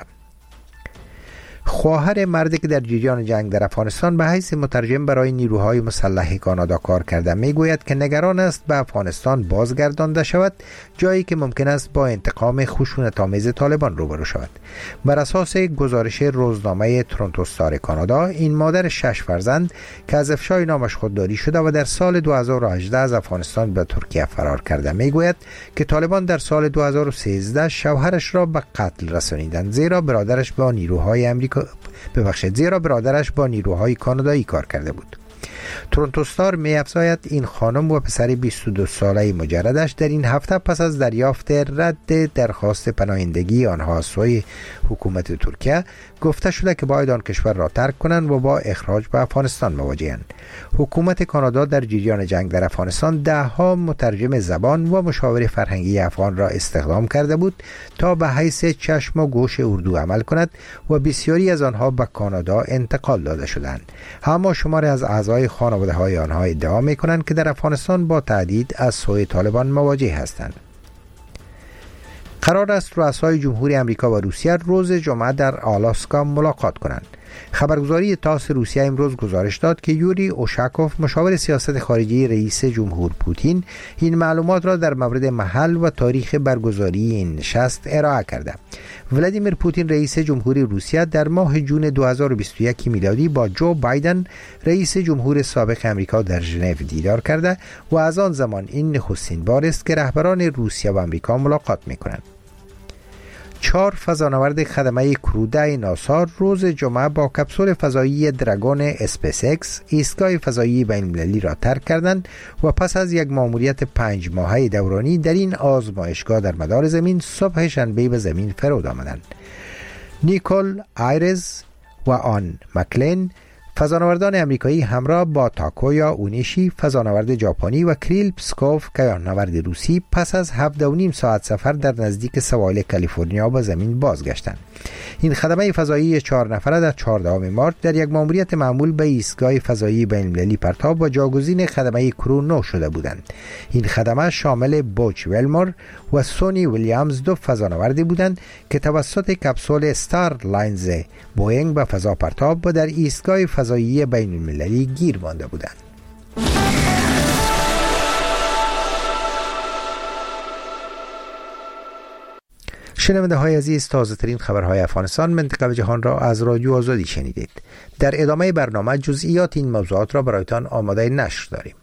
خواهر مردی که در جریان جنگ در افغانستان به حیث مترجم برای نیروهای مسلح کانادا کار کرده میگوید که نگران است به افغانستان بازگردانده شود، جایی که ممکن است با انتقام خشونت‌آمیز طالبان روبرو شود. بر اساس گزارش روزنامه تورنتو استار کانادا، این مادر شش فرزند که از افشای نامش خودداری شده و در سال دو هزار و هجده از افغانستان به ترکیه فرار کرده میگوید که طالبان در سال دو هزار و سیزده شوهرش را به قتل رسانیدند، زیرا برادرش با نیروهای امریکا ببخشید زیرا برادرش با نیروهای کانادایی کار کرده بود. تورنتو استار می افزاید این خانم و پسر بیست و دو ساله مجردش در این هفته پس از دریافت رد درخواست پناهندگی آنها از سوی حکومت ترکیه گفته شده که باید آن کشور را ترک کنند و با اخراج به افغانستان مواجهند. حکومت کانادا در جریان جنگ در افغانستان ده ها مترجم زبان و مشاور فرهنگی افغان را استخدام کرده بود تا به حیث چشم و گوش اردو عمل کند و بسیاری از آنها به کانادا انتقال داده شدند. اما شماری از اعضای خانواده های آنها ادعا می کنند که در افغانستان با تهدید از سوی طالبان مواجه هستند. قرار است رؤسای جمهوری آمریکا و روسیه روز جمعه در آلاسکا ملاقات کنند. خبرگزاری تاس روسیه امروز گزارش داد که یوری اوشاکوف مشاور سیاست خارجی رئیس جمهور پوتین این معلومات را در مورد محل و تاریخ برگزاری این نشست ارائه کرده. ولادیمیر پوتین رئیس جمهوری روسیه در ماه جون دو هزار و بیست و یک میلادی با جو بایدن رئیس جمهور سابق آمریکا در ژنو دیدار کرده و از آن زمان این نخستین بار است که رهبران روسیه و آمریکا ملاقات می‌کنند. چهار فضانورد خدمه کرودای ناسا روز جمعه با کپسول فضایی دراگون اسپیس اکس ایستگاه فضایی بین‌المللی را ترک کردند و پس از یک مأموریت پنج ماهه دورانی در این آزمایشگاه در مدار زمین صبح شنبه به زمین فرود آمدند. نیکول آیرز و آن مکلین فضانوردان امریکایی همراه با تاکویا اونیشی فضانورد ژاپنی و کریل پسکوف فضانورد روسی پس از هفت و نیم ساعت سفر در نزدیک سواحل کالیفرنیا به زمین بازگشتند. این خدمه فضایی چهار نفره در چهاردهم مارس در یک ماموریت معمول به ایستگاه فضایی بین‌المللی پرتاب و جاگزین خدمه کرو نو شده بودند. این خدمه شامل بوچ ویلمور و سونی ویلیامز دو فضانوردی بودند که توسط کپسول استار لاینز بوئینگ به فضا پرتاب و در ایستگاه فضایی بین‌المللی گیر مانده بودند. شنونده های عزیز، تازه ترین خبرهای افغانستان منطقه و جهان را از رادیو آزادی شنیدید. در ادامه برنامه جزئیات این موضوعات را برایتان آماده نشر داریم.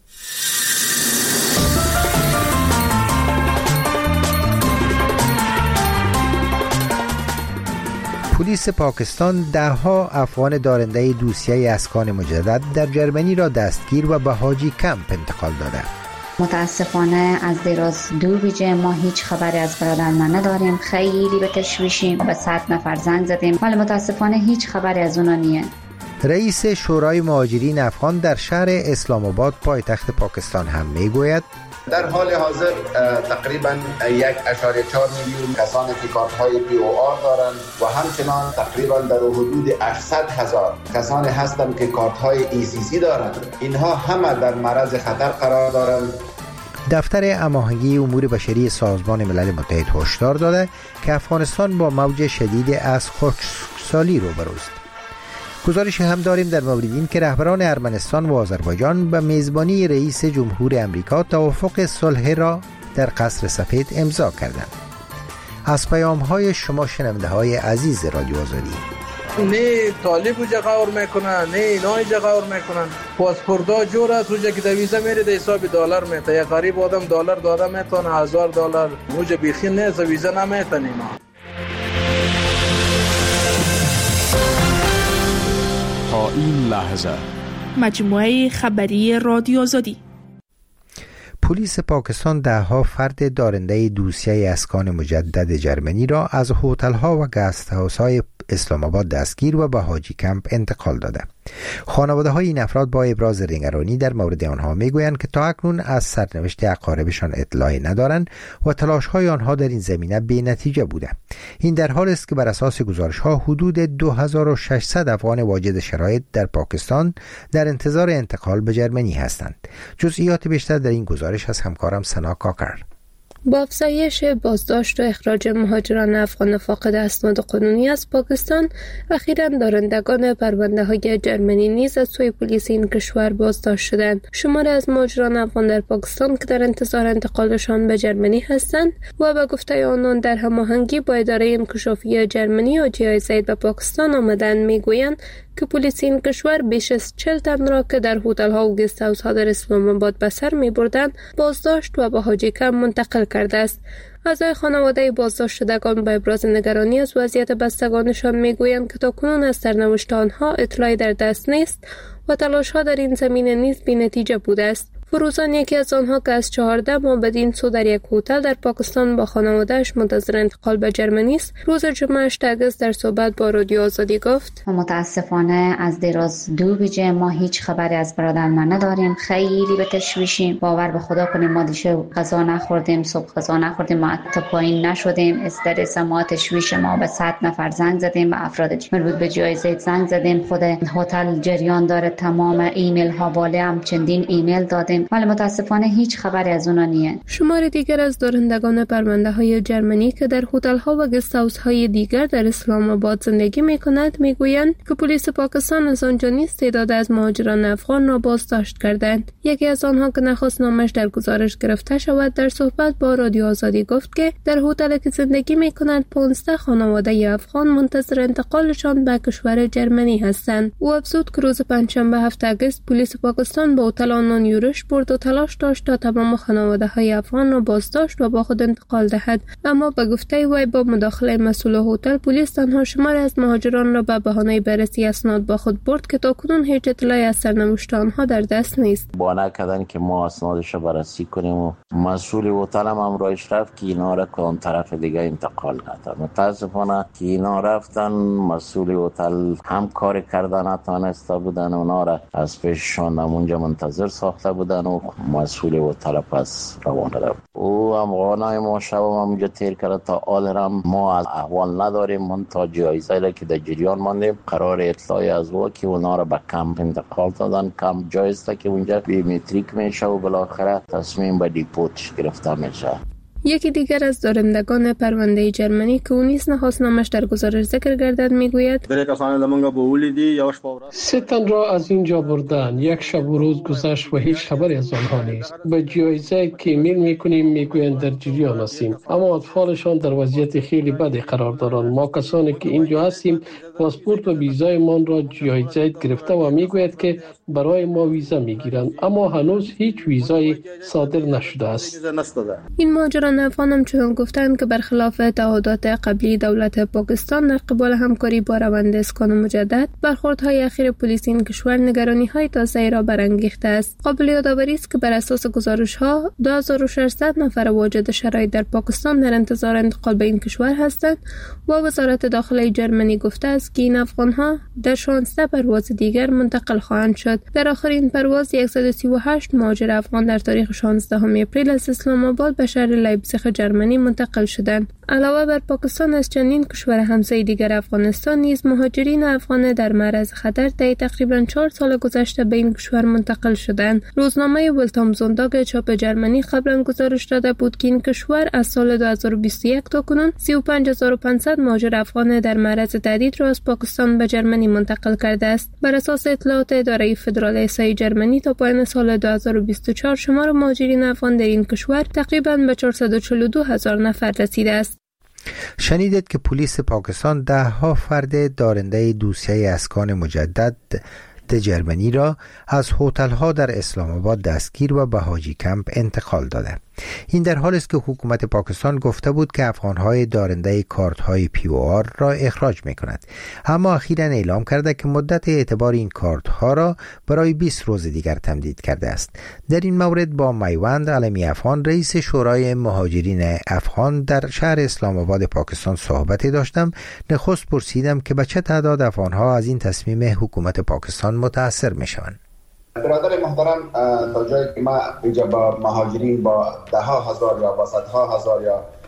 پلیس پاکستان ده ها افغان دارنده دوسیه اسکان مجدد در جرمنی را دستگیر و به حاجی کمپ انتقال داده. متاسفانه از دیروز دو بجه ما هیچ خبری از برادر ما نداریم. خیلی به تشویشیم، به صد نفر زنگ زدیم ولی متاسفانه هیچ خبری از اونا نیه. رئیس شورای مهاجرین افغان در شهر اسلام آباد پایتخت پاکستان هم میگوید در حال حاضر تقریبا یک اشاره چهار میلیون کسانی که کارت های پی او آر دارند و همچنان تقریبا در حدود هشتصد هزار کسانی هستند که کارت های ای سی سی دارند. اینها همه در معرض خطر قرار دارند. دفتر هماهنگی امور بشری سازمان ملل متحد هشدار داده که افغانستان با موج شدید از خشکسالی روبروست. گزارش هم داریم در مورد این که رهبران ارمنستان و آذربایجان به میزبانی رئیس جمهور امریکا توافق صلح را در قصر سفید امضا کردند. از پیام های شما شنونده های عزیز رادیو آزادی. نه طالب وجه غور میکنن، نه اینای جا غور میکنن. پاسپورتا جور است وجه که دویزه میره در حساب دلار میته. یک غریب آدم دلار داده میتونه هزار دلار وجه بیخی نه ویزه نمیتن اینا. تا این لحظه مجموعه خبری رادیو آزادی. پلیس پاکستان ده ها فرد دارنده دوسیه اسکان مجدد جرمنی را از هتل ها و گست هاوس های اسلام آباد دستگیر و به حاجی کمپ انتقال داده. خانواده های این افراد با ابراز نگرانی در مورد آنها میگویند که تا اکنون از سرنوشت اقاربشان اطلاعی ندارند و تلاش های آنها در این زمینه بی نتیجه بوده. این در حالی است که بر اساس گزارش ها حدود دو هزار و ششصد افغان واجد شرایط در پاکستان در انتظار انتقال به جرمنی هستند. جزئیات بیشتر در این گزارش از همکارم سنا کاکر. با افزایش بازداشت و اخراج مهاجران افغان فاقد اسناد قانونی از پاکستان، اخیراً دارندگان پرونده‌های جرمنی نیز از سوی پلیس این کشور بازداشت شدند. شماری از مهاجران افغان در پاکستان که در انتظار انتقالشان به جرمنی هستند و به گفته آنان در هماهنگی با اداره انکشافی جرمنی و جی آی زد به پاکستان آمدند، میگویند که پلیس این کشور بیش از چهل تن را که در هتل‌ها و گست هاوس‌ها در اسلام آباد به سر می‌بردند بازداشت و به حاجی کمپ منتقل کرده است. اعضای خانواده بازداشت شدگان با ابراز نگرانی از وضعیت بستگانشان میگویند که تاکنون از سرنوشت آنها اطلاعی در دست نیست و تلاش‌ها در این زمینه نیز بی‌نتیجه بوده است. فروزان یکی از آنها که از چهارده ماه بدین سو در یک هتل در پاکستان با خانواده‌اش منتظر انتقال به جرمنی است، روز جمعه هشتم آگوست در صحبت با رادیو آزادی گفت: متاسفانه از دیروز دو بجه ما هیچ خبری از برادر ما نداریم. خیلی به تشویشیم. باور به خدا کنیم ما دیشب غذا نخوردیم، صبح غذا نخوردیم، ما حتی پایین نشدیم. استرس ما، تشویش ما، به صد نفر زنگ زدیم، به افراد مربوط به جی آی زد زنگ زدیم. خود هتل جریان داره، تمام ایمیل ها بالا هم چندین ایمیل دادیم ولی متاسفانه هیچ خبری از اونا نیه. شمار دیگر از دارندگان پرونده های جرمنی که در هتل ها و گست هاوس های دیگر در اسلام آباد زندگی می کند میگویند که پلیس پاکستان از آنجا نیز تعداد از مهاجران افغان را بازداشت کردند. یکی از آنها که نخواست نامش در گزارش گرفته شود در صحبت با رادیو آزادی گفت که در هتل که زندگی می کند پانزده خانواده افغان منتظر انتقالشان به کشور جرمنی هستند. او افزود که روز پنجشنبه هفتم آگوست پلیس پاکستان به هتل آنان یورش برد و تلاش داشت تا تمام خانواده های افغان را بازداشت و با خود انتقال دهد، اما به گفته وی با مداخله مسئول هتل پلیس تنها شماری از مهاجران را به بهانه بررسی اسناد با خود برد که تاکنون هیچ اطلاعی از سرنوشت آنها در دست نیست. بهانه کردن که ما اسنادش را بررسی کنیم و مسئول هتل هم امرایش رفت که اینا را که اون طرف دیگه انتقال نداد. متاسفانه که اینا رفتن، مسئول هتل هم کار کردن نتونسته بودن، اونا را از پیششان اونجا منتظر ساخته بودن دادن و مسئول و طلب پس روان رفت. او افغانای ما شب هم همونجا تیر کرد. تا آل هم ما از احوال نداریم، من تا جایزه را که در جریان ماندیم قرار اطلاعی از او که اونا را به کمپ انتقال دادن. کمپ جایزه که اونجا بیومتریک میشه و بالاخره تصمیم به دیپورتش گرفته میشه. یکی دیگر از دارندگان پرونده جرمنی که او نیز نخواست نامش در گزارش ذکر گردد میگوید سه تن را از اینجا بردن. یک شب و روز گذشت و هیچ خبری از آنها نیست. به جایزه که ایمیل میکنیم میگویند در جریان هستیم، اما اطفالشان در وضعیت خیلی بدی قرار دارند. ما کسانی که اینجا هستیم پاسپورت و ویزای من را جایزه گرفته و میگوید که برای ما ویزا میگیرند، اما هنوز هیچ ویزای صادر نشده است. این ماجران افغان هم چون گفتند که برخلاف تعهدات قبلی دولت پاکستان در قبال همکاری با روند اسکان مجدد، برخوردهای اخیر پلیس این کشور نگرانی‌های تازه‌ای را برانگیخته است. قابل یادآوری است که بر اساس گزارش‌ها دو هزار و ششصد نفر واجد شرایط در پاکستان در انتظار انتقال به این کشور هستند و وزارت داخله جرمنی گفته است که این افغان‌ها در شانزده پرواز دیگر منتقل خواهند شد. در آخرین پرواز صد و سی و هشت مهاجر افغان در تاریخ شانزدهم اپریل از اسلام آباد به شهر لایپزیگ جرمنی منتقل شدند. علاوه بر پاکستان از چندین کشور همسایه دیگر افغانستان نیز مهاجرین افغان در معرض خطر طی تقریباً چهار سال گذشته به این کشور منتقل شدند. روزنامه ولتامزونداگ چاپ جرمنی قبلا گزارش داده بود که این کشور از سال دو هزار و بیست و یک تا کنون سی و پنج هزار و پانصد مهاجر افغان در معرض تهدید را از پاکستان به جرمنی منتقل کرده است. بر اساس اطلاعات اداره فدرال احصایی جرمنی تا پایان سال دو هزار و بیست و چهار شمار مهاجرین افغان در این کشور تقریباً به چهارصد و چهل و دو هزار نفر رسیده است. شنیدید که پلیس پاکستان ده ها فرد دارنده دوسیه اسکان مجدد د جرمنی را از هتل‌ها در اسلام آباد دستگیر و به حاجی کمپ انتقال داده. این در حالی است که حکومت پاکستان گفته بود که افغان‌های دارنده کارت‌های پی او آر را اخراج می‌کند، اما اخیراً اعلام کرده که مدت اعتبار این کارت‌ها را برای بیست روز دیگر تمدید کرده است. در این مورد با میوند علمی افغان رئیس شورای مهاجرین افغان در شهر اسلام آباد پاکستان صحبتی داشتم. نخست پرسیدم که به چه تعداد افغان‌ها از این تصمیم حکومت پاکستان متأثر می‌شوند. برادر محترم، تا جایی که ما اینجا با مهاجرین با ده ها هزار یا با صدها هزار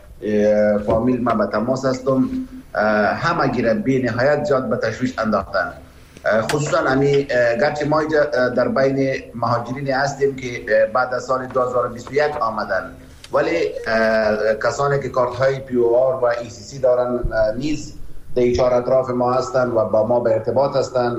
یا فامیل ما به تماس هستم، همه گیره بی نهایت زیاد به تشویش انداختن. خصوصا امی گرچه ما اینجا در بین مهاجرین هستیم که بعد از سال دو هزار و بیست و یک آمدن، ولی کسانی که کارت های پی او آر و ای سی سی دارن نیز در چهار اطراف ما هستن و با ما به ارتباط هستن.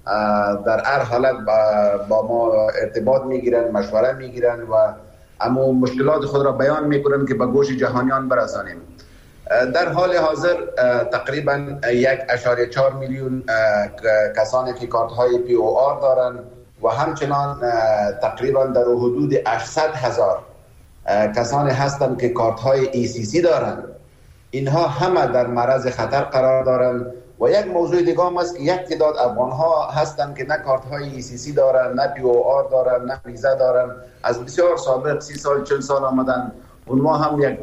در هر حالت با ما ارتباط میگیرن، مشوره میگیرن و اما مشکلات خود را بیان میکنن که به گوش جهانیان برسانیم. در حال حاضر تقریبا یک اشاره چهار میلیون کسانی که کارت های پی او آر دارن و همچنان تقریبا در حدود هشتصد هزار کسانی هستند که کارت های ای سی سی دارن. اینها همه در معرض خطر قرار دارن. و یک موضوع دیگه هم است که یک تعداد افغان ها هستند که نه کارت های ای سی سی دارن، نه پی او آر دارن، نه ویزا دارن، از بسیار سابق سی سال چل سال آمدن. اونها هم یک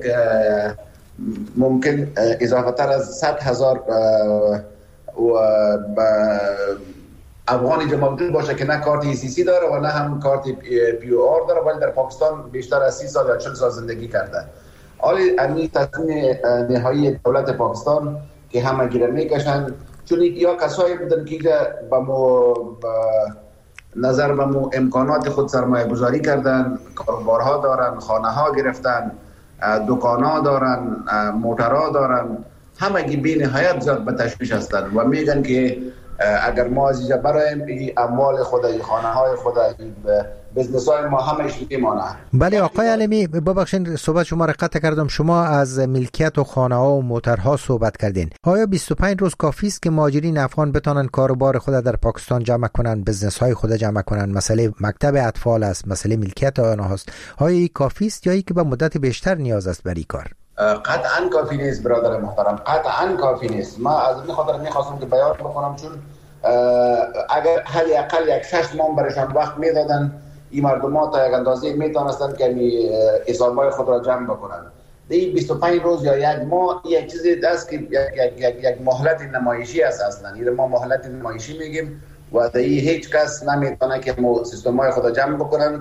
ممکن اضافه تر از صد هزار افغانی موجود باشه که نه کارت ای سی سی داره و نه هم کارت پی او آر داره، ولی در پاکستان بیشتر از سی سال یا چل سال زندگی کرده. حالی امی تصمیم نهایی دولت پاکستان که همه گیره میکشن، چون یا کسایی بودن که با مو نظر به مو امکانات خود سرمایه گذاری کردن، کاروبارها دارن، خانه ها گرفتن، دکان ها دارن، موترها دارن، همه گی بی نهایت زیاد به تشویش هستن و میگن که اگر ما از اینجا برایم اموال خود، خانه های خود، بزنس های ما همش میمانه. بله آقای علمی، ببخشید صحبت شما را قطع کردم. شما از ملکیت و خانه ها و موترها صحبت کردین. آیا بیست و پنج روز کافی است که مهاجرین افغان بتونن کاروبار خود در پاکستان جمع کنن، بزنس های خود جمع کنن؟ مسئله مکتب اطفال است، مسئله ملکیت آنها است. آیا این کافی است یا ای که به مدت بیشتر نیاز است برای کار؟ قطعا کافی نیست برادر محترم، قطعا کافی نیست. ما از این خاطر میخواستم که بیان بکنم، چون اگر حدی اقل یک شش ماه برایشان وقت میدادن، این مردم ها تا یک اندازه میتونستن که حسابهای خود را جمع بکنن. این بیست و پنج روز یا یک ماه یک چیزی است که یک, یک, یک, یک مهلت نمایشی است. اصلا این ما مهلت نمایشی میگیم و در هیچ کس نمیتونه که سیستم های خود را جمع بکنن.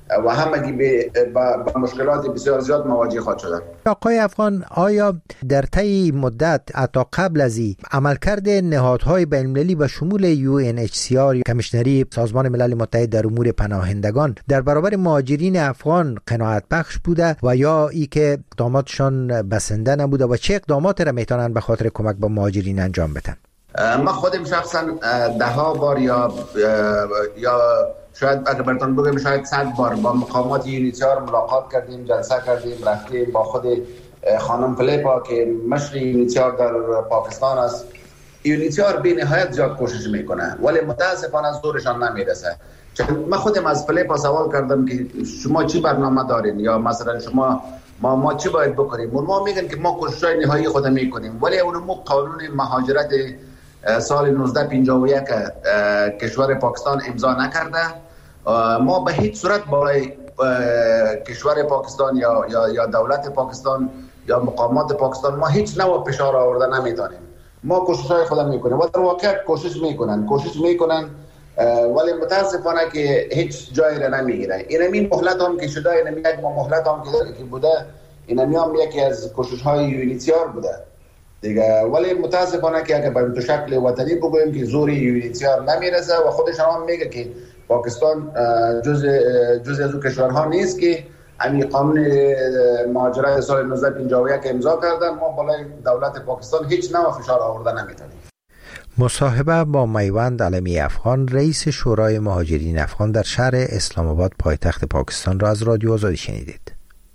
و همگی به با مشکلات بسیار زیاد مواجه خواهد شدن. آقای افغان، آیا در طی مدت حتی قبل از این عملکرد نهادهای بین‌المللی به شمول یو ان اچ سی آر کمیشنری سازمان ملل متحد در امور پناهندگان در برابر مهاجرین افغان قناعت بخش بوده و یا ای که اقداماتشان بسنده نبوده و چه اقدامات را میتونن به خاطر کمک به مهاجرین انجام بدن؟ ما خودم شخصا ده ها بار یا یا شاید اگر براتون بگم شاید صد بار با مقامات یونیتیار ملاقات کردیم، جلسه کردیم، رفتیم با خود خانم فلیپا که مشر یونیتیار در پاکستان است. یونیتیار بی نهایت زیاد کوشش میکنه ولی متاسفانه زورشان نمیرسه. من خودم از فلیپا سوال کردم که شما چی برنامه دارین یا مثلا شما ما ما چی باید بکنیم؟ ما میگن که ما کوشش‌های نهایی خود میکنیم ولی اونمو قانون مهاجرت سال نوزده پنجاه و یک کشور پاکستان امضا نکرده. ما به هیچ صورت برای کشور پاکستان یا یا یا دولت پاکستان یا مقامات پاکستان ما هیچ نوع فشار آورده نمیتونیم. ما کوشش‌های خود میکنیم و در واقع کوشش میکنن کوشش میکنن ولی متاسفانه که هیچ جایی را نمیگیره. اینمی مهلت هم که شده، اینمی یک مهلت هم که بوده، اینمی هم یکی از کوشش‌های یونیتیار بوده دیگه. ولی متاسفانه که اگر به شکل وطنی بگوییم که زوری یونیتیار نمیرسه و خودش هم میگه که پاکستان جز جز از اون کشورها نیست که همین قانون مهاجرت سال نوزده پنجاه و یک امضا کردن. ما بالای دولت پاکستان هیچ نوع فشار آورده نمیتونیم. مصاحبه با میوند علمی افغان، رئیس شورای مهاجرین افغان در شهر اسلام آباد پایتخت پاکستان را از رادیو آزادی شنیدید.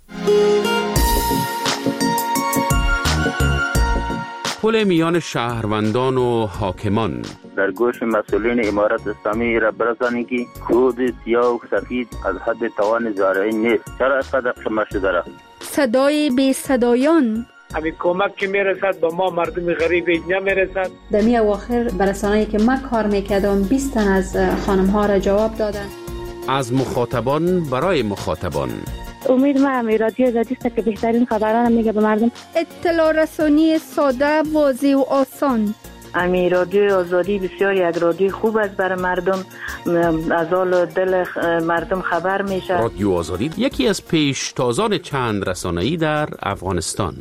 پل میان شهروندان و حاکمان در گوش مسئولین امارت اسلامی را برسانی که خود سیاه و سفید از حد توان زارعی نیست. چرا اینقدر شما شده را؟ صدای بی صدایان همین کمک که میرسد با ما مردم غریب نمیرسد. در می اواخر برسانه‌ای که ما کار میکردم بیست تن از خانم ها را جواب دادن. از مخاطبان برای مخاطبان. امید ما هم رادیو آزادی است که بهترین خبران میگه به مردم. اطلاع رسانی ساده، واضح و آسان. امی رادیو آزادی بسیار یک رادیو خوب است برای مردم، از حال دل مردم خبر میشه. رادیو آزادی یکی از پیشتازان چند رسانه‌ای در افغانستان.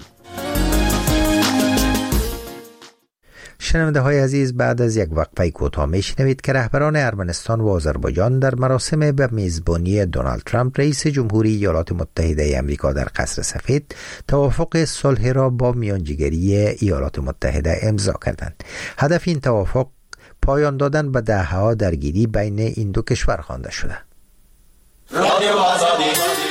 شنونده های عزیز، بعد از یک وقفه کوتاه میشنوید که رهبران ارمنستان و آذربایجان در مراسم به میزبانی دونالد ترامپ رئیس جمهوری ایالات متحده آمریکا در قصر سفید توافق صلح را با میانجیگری ایالات متحده امضا کردند. هدف این توافق پایان دادن به دهه‌ها درگیری بین این دو کشور خوانده شده. رادیو آزادی.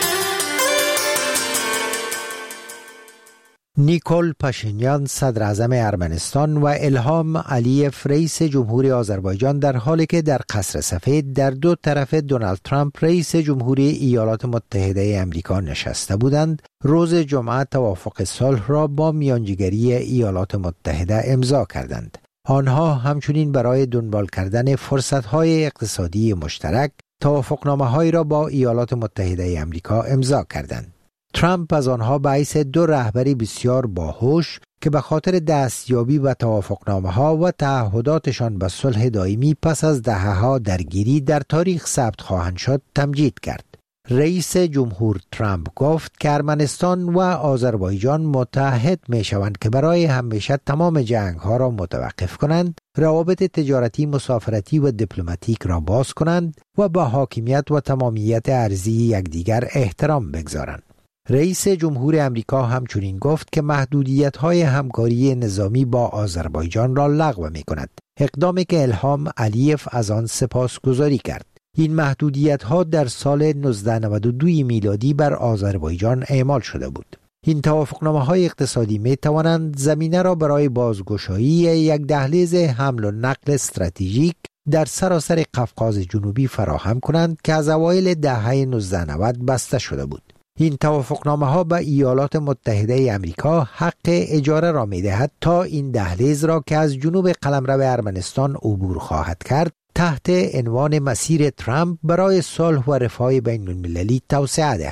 نیکول پاشینیان صدر اعظم ارمنستان و الهام علیف رئیس جمهوری آذربایجان در حالی که در قصر سفید در دو طرف دونالد ترامپ رئیس جمهوری ایالات متحده آمریکا نشسته بودند، روز جمعه توافق صلح را با میانجیگری ایالات متحده امضا کردند. آنها همچنین برای دنبال کردن فرصت‌های اقتصادی مشترک توافقنامه‌هایی را با ایالات متحده آمریکا امضا کردند. ترامپ از آنها به حیث دو رهبری بسیار باهوش که به خاطر دستیابی به توافقنامه‌ها و تعهداتشان به صلح دائمی پس از دهه‌ها درگیری در تاریخ ثبت خواهند شد تمجید کرد. رئیس جمهور ترامپ گفت که ارمنستان و آذربایجان متحد می‌شوند که برای همیشه تمام جنگ‌ها را متوقف کنند، روابط تجارتی، مسافرتی و دیپلماتیک را باز کنند و به حاکمیت و تمامیت ارضی یکدیگر احترام بگذارند. رئیس جمهور امریکا همچنین گفت که محدودیت‌های همکاری نظامی با آذربایجان را لغو می‌کند، اقدامی که الهام علیف از آن سپاسگزاری کرد. این محدودیت‌ها در سال هزار و نهصد و نود و دو میلادی بر آذربایجان اعمال شده بود. این توافقنامه‌های اقتصادی می‌توانند زمینه را برای بازگشایی یک دهلیز حمل و نقل استراتژیک در سراسر قفقاز جنوبی فراهم کنند که از اوایل دهه نوزده نود بسته شده بود. این توافقنامه ها به ایالات متحده آمریکا حق اجاره را می دهد تا این دهلیز را که از جنوب قلمرو ارمنستان عبور خواهد کرد تحت عنوان مسیر ترامپ برای صلح و رفاه بین المللی توسعه دهد.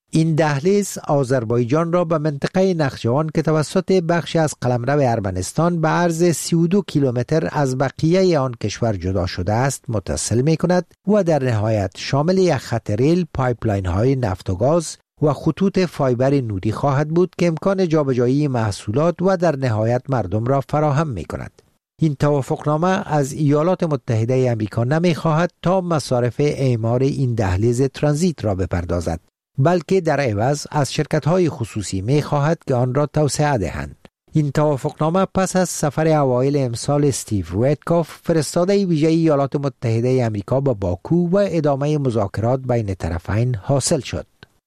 این دهلیز آذربایجان را به منطقه نخجوان که توسط بخشی از قلمرو ارمنستان به عرض سی و دو کیلومتر از بقیه آن کشور جدا شده است متصل می کند و در نهایت شامل یک خط ریل، پایپلاین های نفت و گاز و خطوط فایبر نوری خواهد بود که امکان جابجایی محصولات و در نهایت مردم را فراهم می کند. این توافقنامه از ایالات متحده آمریکا نمی خواهد تا مصارف اعمار این دهلیز ترانزیت را بپردازد، بلکه در عوض از شرکت‌های خصوصی می خواهد که آن را توسعه دهند. این توافقنامه پس از سفر اوایل امسال استیو ویتکاف، فرستاده ویژه ایالات متحده آمریکا به باکو و ادامه مذاکرات بین طرفین حاصل شد.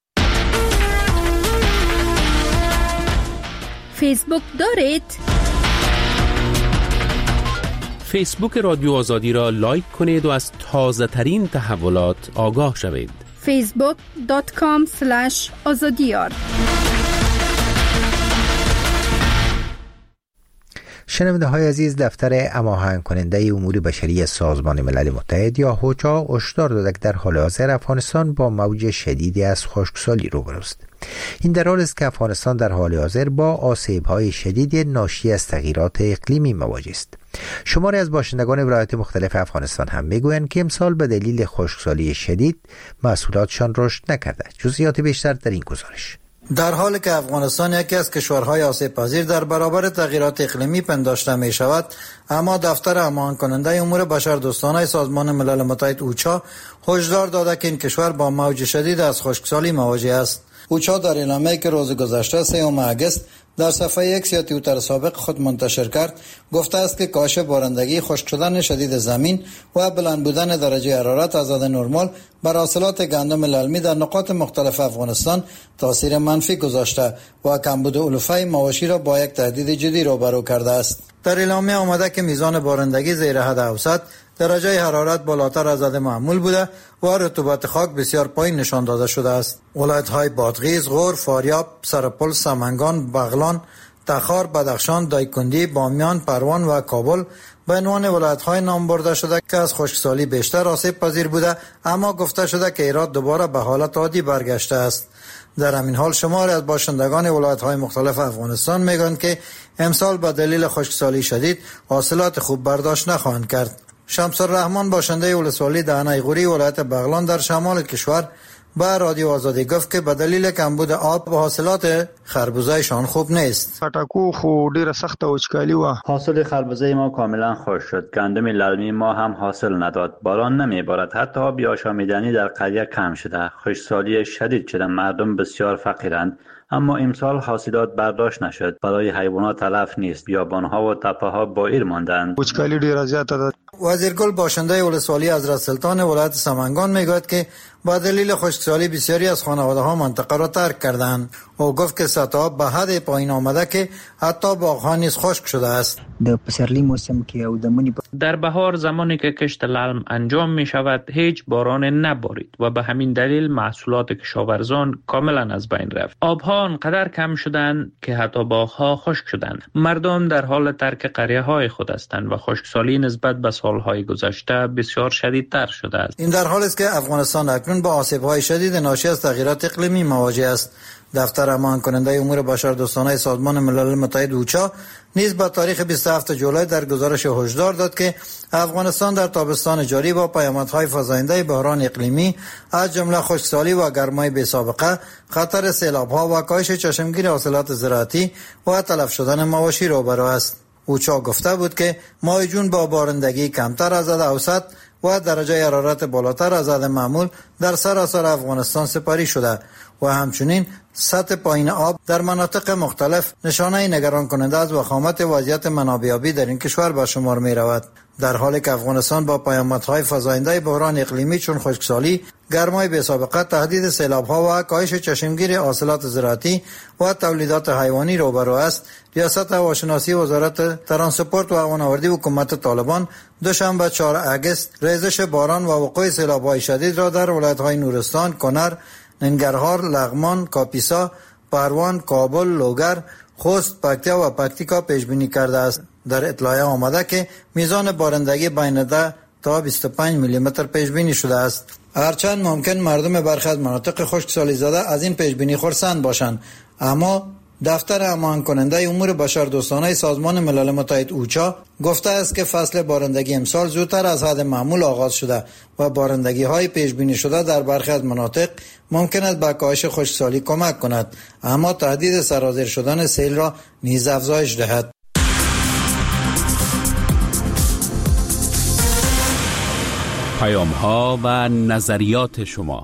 فیسبوک دارید؟ فیسبوک رادیو آزادی را لایک کنید و از تازه ترین تحولات آگاه شوید. فیسبوک دات کام اسلش آزادیار. شنونده های عزیز، دفتر هماهنگ کننده امور بشری سازمان ملل متحد یا اوچا هشدار داده که در حال حاضر افغانستان با موج شدیدی از خشکسالی روبروست. این در حالی است که افغانستان در حال حاضر با آسیب‌های شدید ناشی از تغییرات اقلیمی مواجه است. شماری از باشندگان ولایات مختلف افغانستان هم میگویند که امسال به دلیل خشکسالی شدید محصولاتشان رشد نکرده. جزئیات بیشتر در این گزارش. در حالی که افغانستان یکی از کشورهای آسیب پذیر در برابر تغییرات اقلیمی پنداشته می شود، اما دفتر هماهنگ کننده امور بشردوستانه سازمان ملل متحد اوچا هشدار داده که این کشور با موج شدید از خشکسالی مواجه است. اوچا در اعلامیه‌ای که روز گذشته سوم اگست در صفحه ایکس یا توییتر سابق خود منتشر کرد، گفته است که کاهش بارندگی، خشک شدن شدید زمین و بلند بودن درجه حرارت از حد نرمال بر حاصلات گندم للمی در نقاط مختلف افغانستان تاثیر منفی گذاشته و کمبود علوفه مواشی را با یک تهدید جدی روبرو کرده است. در اعلامیه آمده که میزان بارندگی زیر حد اوسط، درجه حرارت بالاتر از حد معمول بوده و رطوبت خاک بسیار پایین نشان داده شده است. ولایت‌های بادغیس، غور، فاریاب، سرپل، سمنگان، بغلان، تخار، بدخشان، دایکندی، بامیان، پروان و کابل به عنوان ولایت‌های نام برده شده که از خشکسالی بیشتر آسیب پذیر بوده، اما گفته شده که هرات دوباره به حالت عادی برگشته است. در همین حال شماری از باشندگان ولایت‌های مختلف افغانستان میگویند که امسال به دلیل خشکسالی شدید حاصلات خوب برداشت نخواهند کرد. شمس الرحمن باشنده ولسوالی دهنه غوری ولایت بغلان در شمال کشور با رادیو آزادی گفت که به دلیل کمبود آب و حاصلات خربوزه‌شان خوب نیست. پټاکو خو ډیره سخته وچکالي و. حاصل خربوزه ما کاملا خشک شد. گندم للمی ما هم حاصل نداد. باران نمیبارد. حتی آب آشامیدنی در قریه کم شده. خشکسالی شدید شده. مردم بسیار فقیرند. اما امسال حاصلات برداشت نشد. برای حیوانات تلف نیست. بیابان‌ها و تپه‌ها بائر ماندند. وچکالي ډیره زیاته ده. وزیرگل باشنده ولسوالی حضرت سلطان ولایت سمنگان میگوید که با دلیل خشکسالی بسیاری از خانواده‌ها منطقه را ترک کردند. او گفت که سطح آب به حد پایین آمده که حتی باغ‌ها نیز خشک شده است. د پسرلی موسم کې او د منی در بهار زمانی که کشت للم انجام می شود هیچ باران نبارید و به همین دلیل محصولات کشاورزان کاملا از بین رفت. آبها انقدر کم شدند که حتی باغ‌ها خشک شدند. مردم در حال ترک قریه‌های خود هستند و خشکسالی نسبت به سالهای گذشته بسیار شدیدتر شده است. این در حالی است که افغانستان اکنون با آسیب‌های شدید ناشی از تغییرات اقلیمی مواجه است. دفتر هماهنگ کننده امور بشردوستانه سازمان ملل متحد اوچا نیز با تاریخ بیست و هفتم جولای در گزارش هشدار داد که افغانستان در تابستان جاری با پیامدهای فزاینده بحران اقلیمی از جمله خشکسالی و گرمای بی‌سابقه، خطر سیلاب‌ها و کاهش چشمگیر حاصلات زراعتی و تلف شدن مواشی روبرو است. اوچا گفته بود که ماه جون با بارندگی کمتر از حد اوسط و درجه حرارت بالاتر از حد معمول در سراسر افغانستان سپری شده و همچنین سطح پایین آب در مناطق مختلف نشانه نگران کننده از وخامت وضعیت منابع آبی در این کشور به شمار می رود. در حالی که افغانستان با پیامدهای فزاینده بحران اقلیمی چون خشکسالی، گرمای بی‌سابقه، تهدید سیلاب‌ها و کاهش چشمگیر حاصلات زراعتی و تولیدات حیوانی روبرو است، ریاست هواشناسی وزارت ترانسپورت و هوانوردی حکومت طالبان دوشنبه چهارم اگست ریزش باران و وقوع سیلاب‌های شدید را در ولایت‌های نورستان، کنر، ننگرهار، لغمان، کاپیسا، پروان، کابل، لوگر، خوست، پکتیا و پکتیکا پیش بینی کرده است. در اطلاع آمده که میزان بارندگی بین ده تا بیست و پنج میلی متر پیش بینی شده است. هرچند ممکن مردم برخی از مناطق خشکسالی زده از این پیش بینی خرسند باشند، اما دفتر امان کننده امور بشردوستانه سازمان ملل متحد اوچا گفته است که فصل بارندگی امسال زودتر از حد معمول آغاز شده و بارندگی های پیش بینی شده در برخی از مناطق ممکن است به کاهش خشکسالی کمک کند، اما تهدید سرازیر شدن سیل را نیز افزایش دهد. پیام ها و نظریات شما.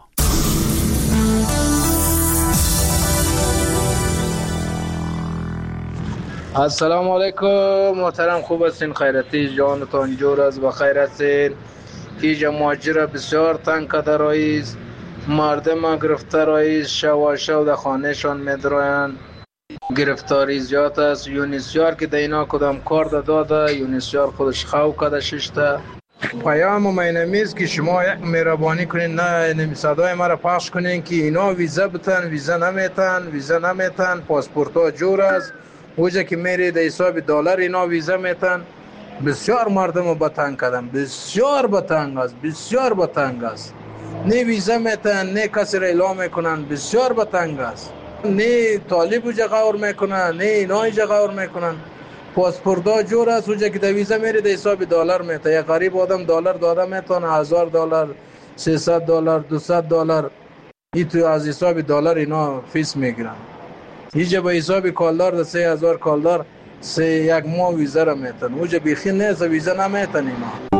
السلام علیکم محترم، خوب هستین؟ خیرتی جانتان جور است و خیر هستین؟ که مهاجر بسیار تنگ کده رئیس مردم گرفته رئیس شو شو در خانه شان میدروین، گرفتاری زیاد است. یونیسیار که دینا کدام کار داده، یونیسیار خودش خو کده ششته. پیام مینمیز که شما یک مهربانی کنین، نه صدای ما را پخش کنین که اینا ویزا بتن، ویزا نمیتن، ویزا نمیتن، پاسپورت ها جور است. اوجا که میری در حساب دلار اینا ویزا میتن. بسیار مردم رو بتنگ کردن، بسیار بتنگ است، بسیار بتنگ است. نه ویزا میتن، نه کسی را اعلام میکنن، بسیار بتنگ است. نه طالب اوجا غور میکنن، نه اینا اوجا غور میکنن. پاسپورت ها جور است. اوجا که در ویزا میری در حساب دلار میتن. یک غریب آدم دلار داده میتن، هزار دلار، سیصد دلار، دویست دلار، این تو از حساب دلار اینا فیس میگیرن. اینجا به حساب کالدار ده سه هزار کالدار سه یک ماه ویزا را میتن. اوجا بیخی نیست، ویزا نمیتن اینا.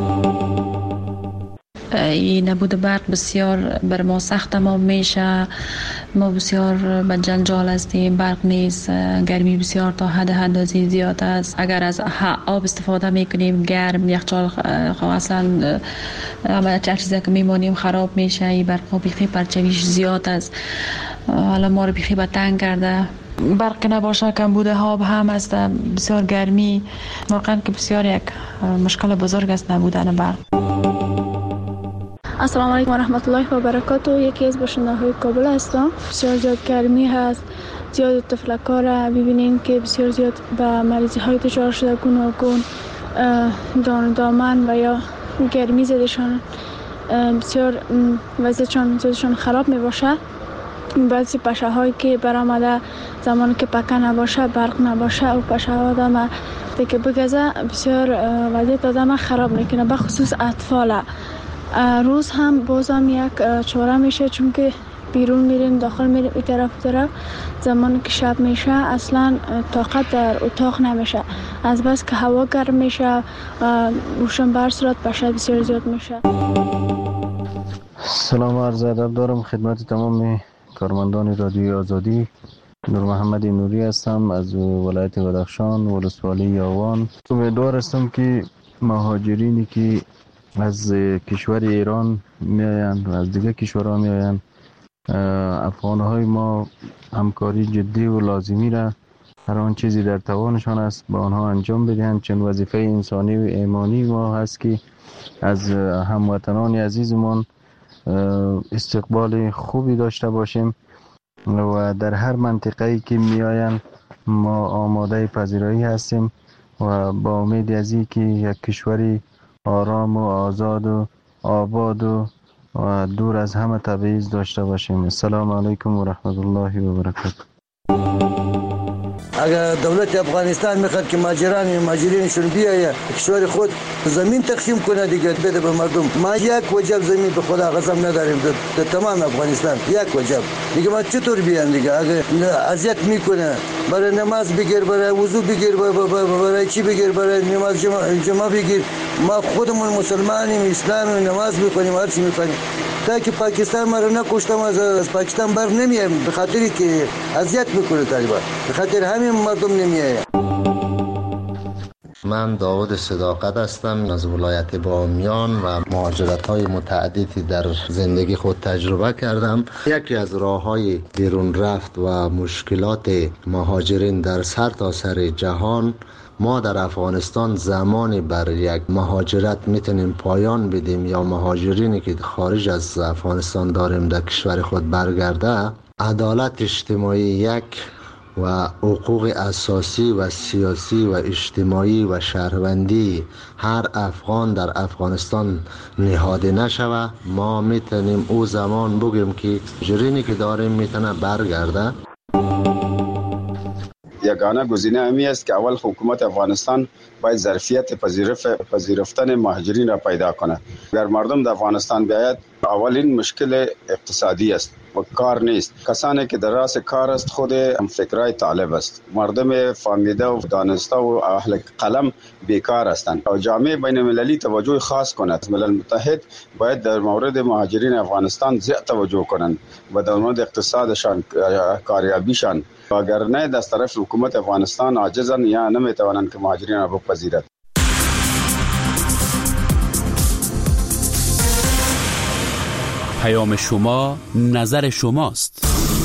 این نبود برق بسیار بر ما سخت ما میشه. ما بسیار به جنجال هستیم، برق نیست، گرمی بسیار تا حد حدازی زیاد است. اگر از آب استفاده میکنیم گرم، یخچال اصلا همه چیزی که میمونیم خراب میشه. این برق بیخی پرچویش زیاد است، حالا ما رو بیخی به تنگ کرده. برق نباشه کمبود آب هم است، بسیار گرمی، واقعا که بسیار یک مشکل بزرگ است نبودن برق. السلام علیکم و رحمت الله و برکاته. یکی از باشنده‌های کابل هستم. بسیار زیاد گرمی هست، زیاد تفلک‌ها را ببینیم که بسیار زیاد به مریضی های دچار شده، گوناگون دان دامن و یا گرمی زدشان بسیار وضعشان زیادشان خراب می باشه. بعضی پشه هایی که برآمده زمانی که پکه نباشه، برق نباشه، او پشه ها آدم دیگه بگذه بسیار وضعیت آدم خراب میکنه، به خصوص اطفال. روز هم بازم یک چاره میشه، چون که بیرون میریم داخل میریم این طرف طرف، زمانی که شب میشه اصلا طاقت در اتاق نمیشه، از بس که هوا گرم میشه روشن بر صورت پشه بسیار زیاد میشه. سلام عرض ادب دارم خدمت تمام کارمندان رادیوی آزادی. نور محمد نوری هستم از ولایت بدخشان، ولسوالی یاوان. امیدوار هستم که مهاجرینی که از کشور ایران میآیند و از دیگه کشورها میآیند، افغانهای ما همکاری جدی و لازمی را هر آن چیزی در توانشان است با آنها انجام بدهند، چون وظیفه انسانی و ایمانی ما هست که از هموطنان عزیزمان استقبال خوبی داشته باشیم و در هر منطقه‌ای که میآیند ما آماده پذیرایی هستیم و با امید از این که یک کشوری آرام و آزاد و آباد و دور از همه تبعیض داشته باشیم. السلام علیکم و رحمت الله و برکاته. اگر دولت افغانستان میخواد که ماجران ماجرینشون بیاید کشور خود زمین تقسیم کنه دیگه بده به مردم. ما یک وجب زمین به خدا قسم نداریم در تمام افغانستان، یک وجب دیگه. ما چطور بیان دیگه؟ اگر اذیت میکنه برای نماز بگیر، برای وضو بگیر، برای چی بگیر، برای نماز جمعه, جمعه بگیر. ما خودمون مسلمانیم، اسلام، نماز میکنیم، هر چی میکنیم. تا که پاکستان ما رو نکشتم از پاکستان بر نمیایم به خاطری که اذیت میکنه طالبان، به خاطر همین مردم نمیایم. من داود صداقت هستم از ولایت بامیان و مهاجرت های متعددی در زندگی خود تجربه کردم. یکی از راه های بیرون رفت و مشکلات مهاجرین در سر تا سر جهان، ما در افغانستان زمانی بر یک مهاجرت میتونیم پایان بدیم یا مهاجرینی که خارج از افغانستان داریم در کشور خود برگرده، عدالت اجتماعی یک و حقوق اساسی و سیاسی و اجتماعی و شهروندی هر افغان در افغانستان نهاده نشوه، ما میتونیم او زمان بگیم که جرینی که داریم میتونه برگرده. یگانه گزینه امی است که اول حکومت افغانستان باید ظرفیت پذیرفتن مهاجرین را پیدا کند. اگر مردم در افغانستان بیاید، اولین مشکل اقتصادی است و کار نیست. کسانی که در راس کار است خود هم فکرای طالب است. مردم فهمیده و دانسته و اهل قلم بیکار هستند. و جامعه بین المللی توجه خاص کند. ملل متحد باید در مورد مهاجرین افغانستان زیاد توجه کنند و در مورد اقتصادشان، کاریابیشان. اگر نه از طرف حکومت افغانستان عاجزن یا نمیتوانند که مهاجرین را بپذیرد. پیام شما نظر شماست.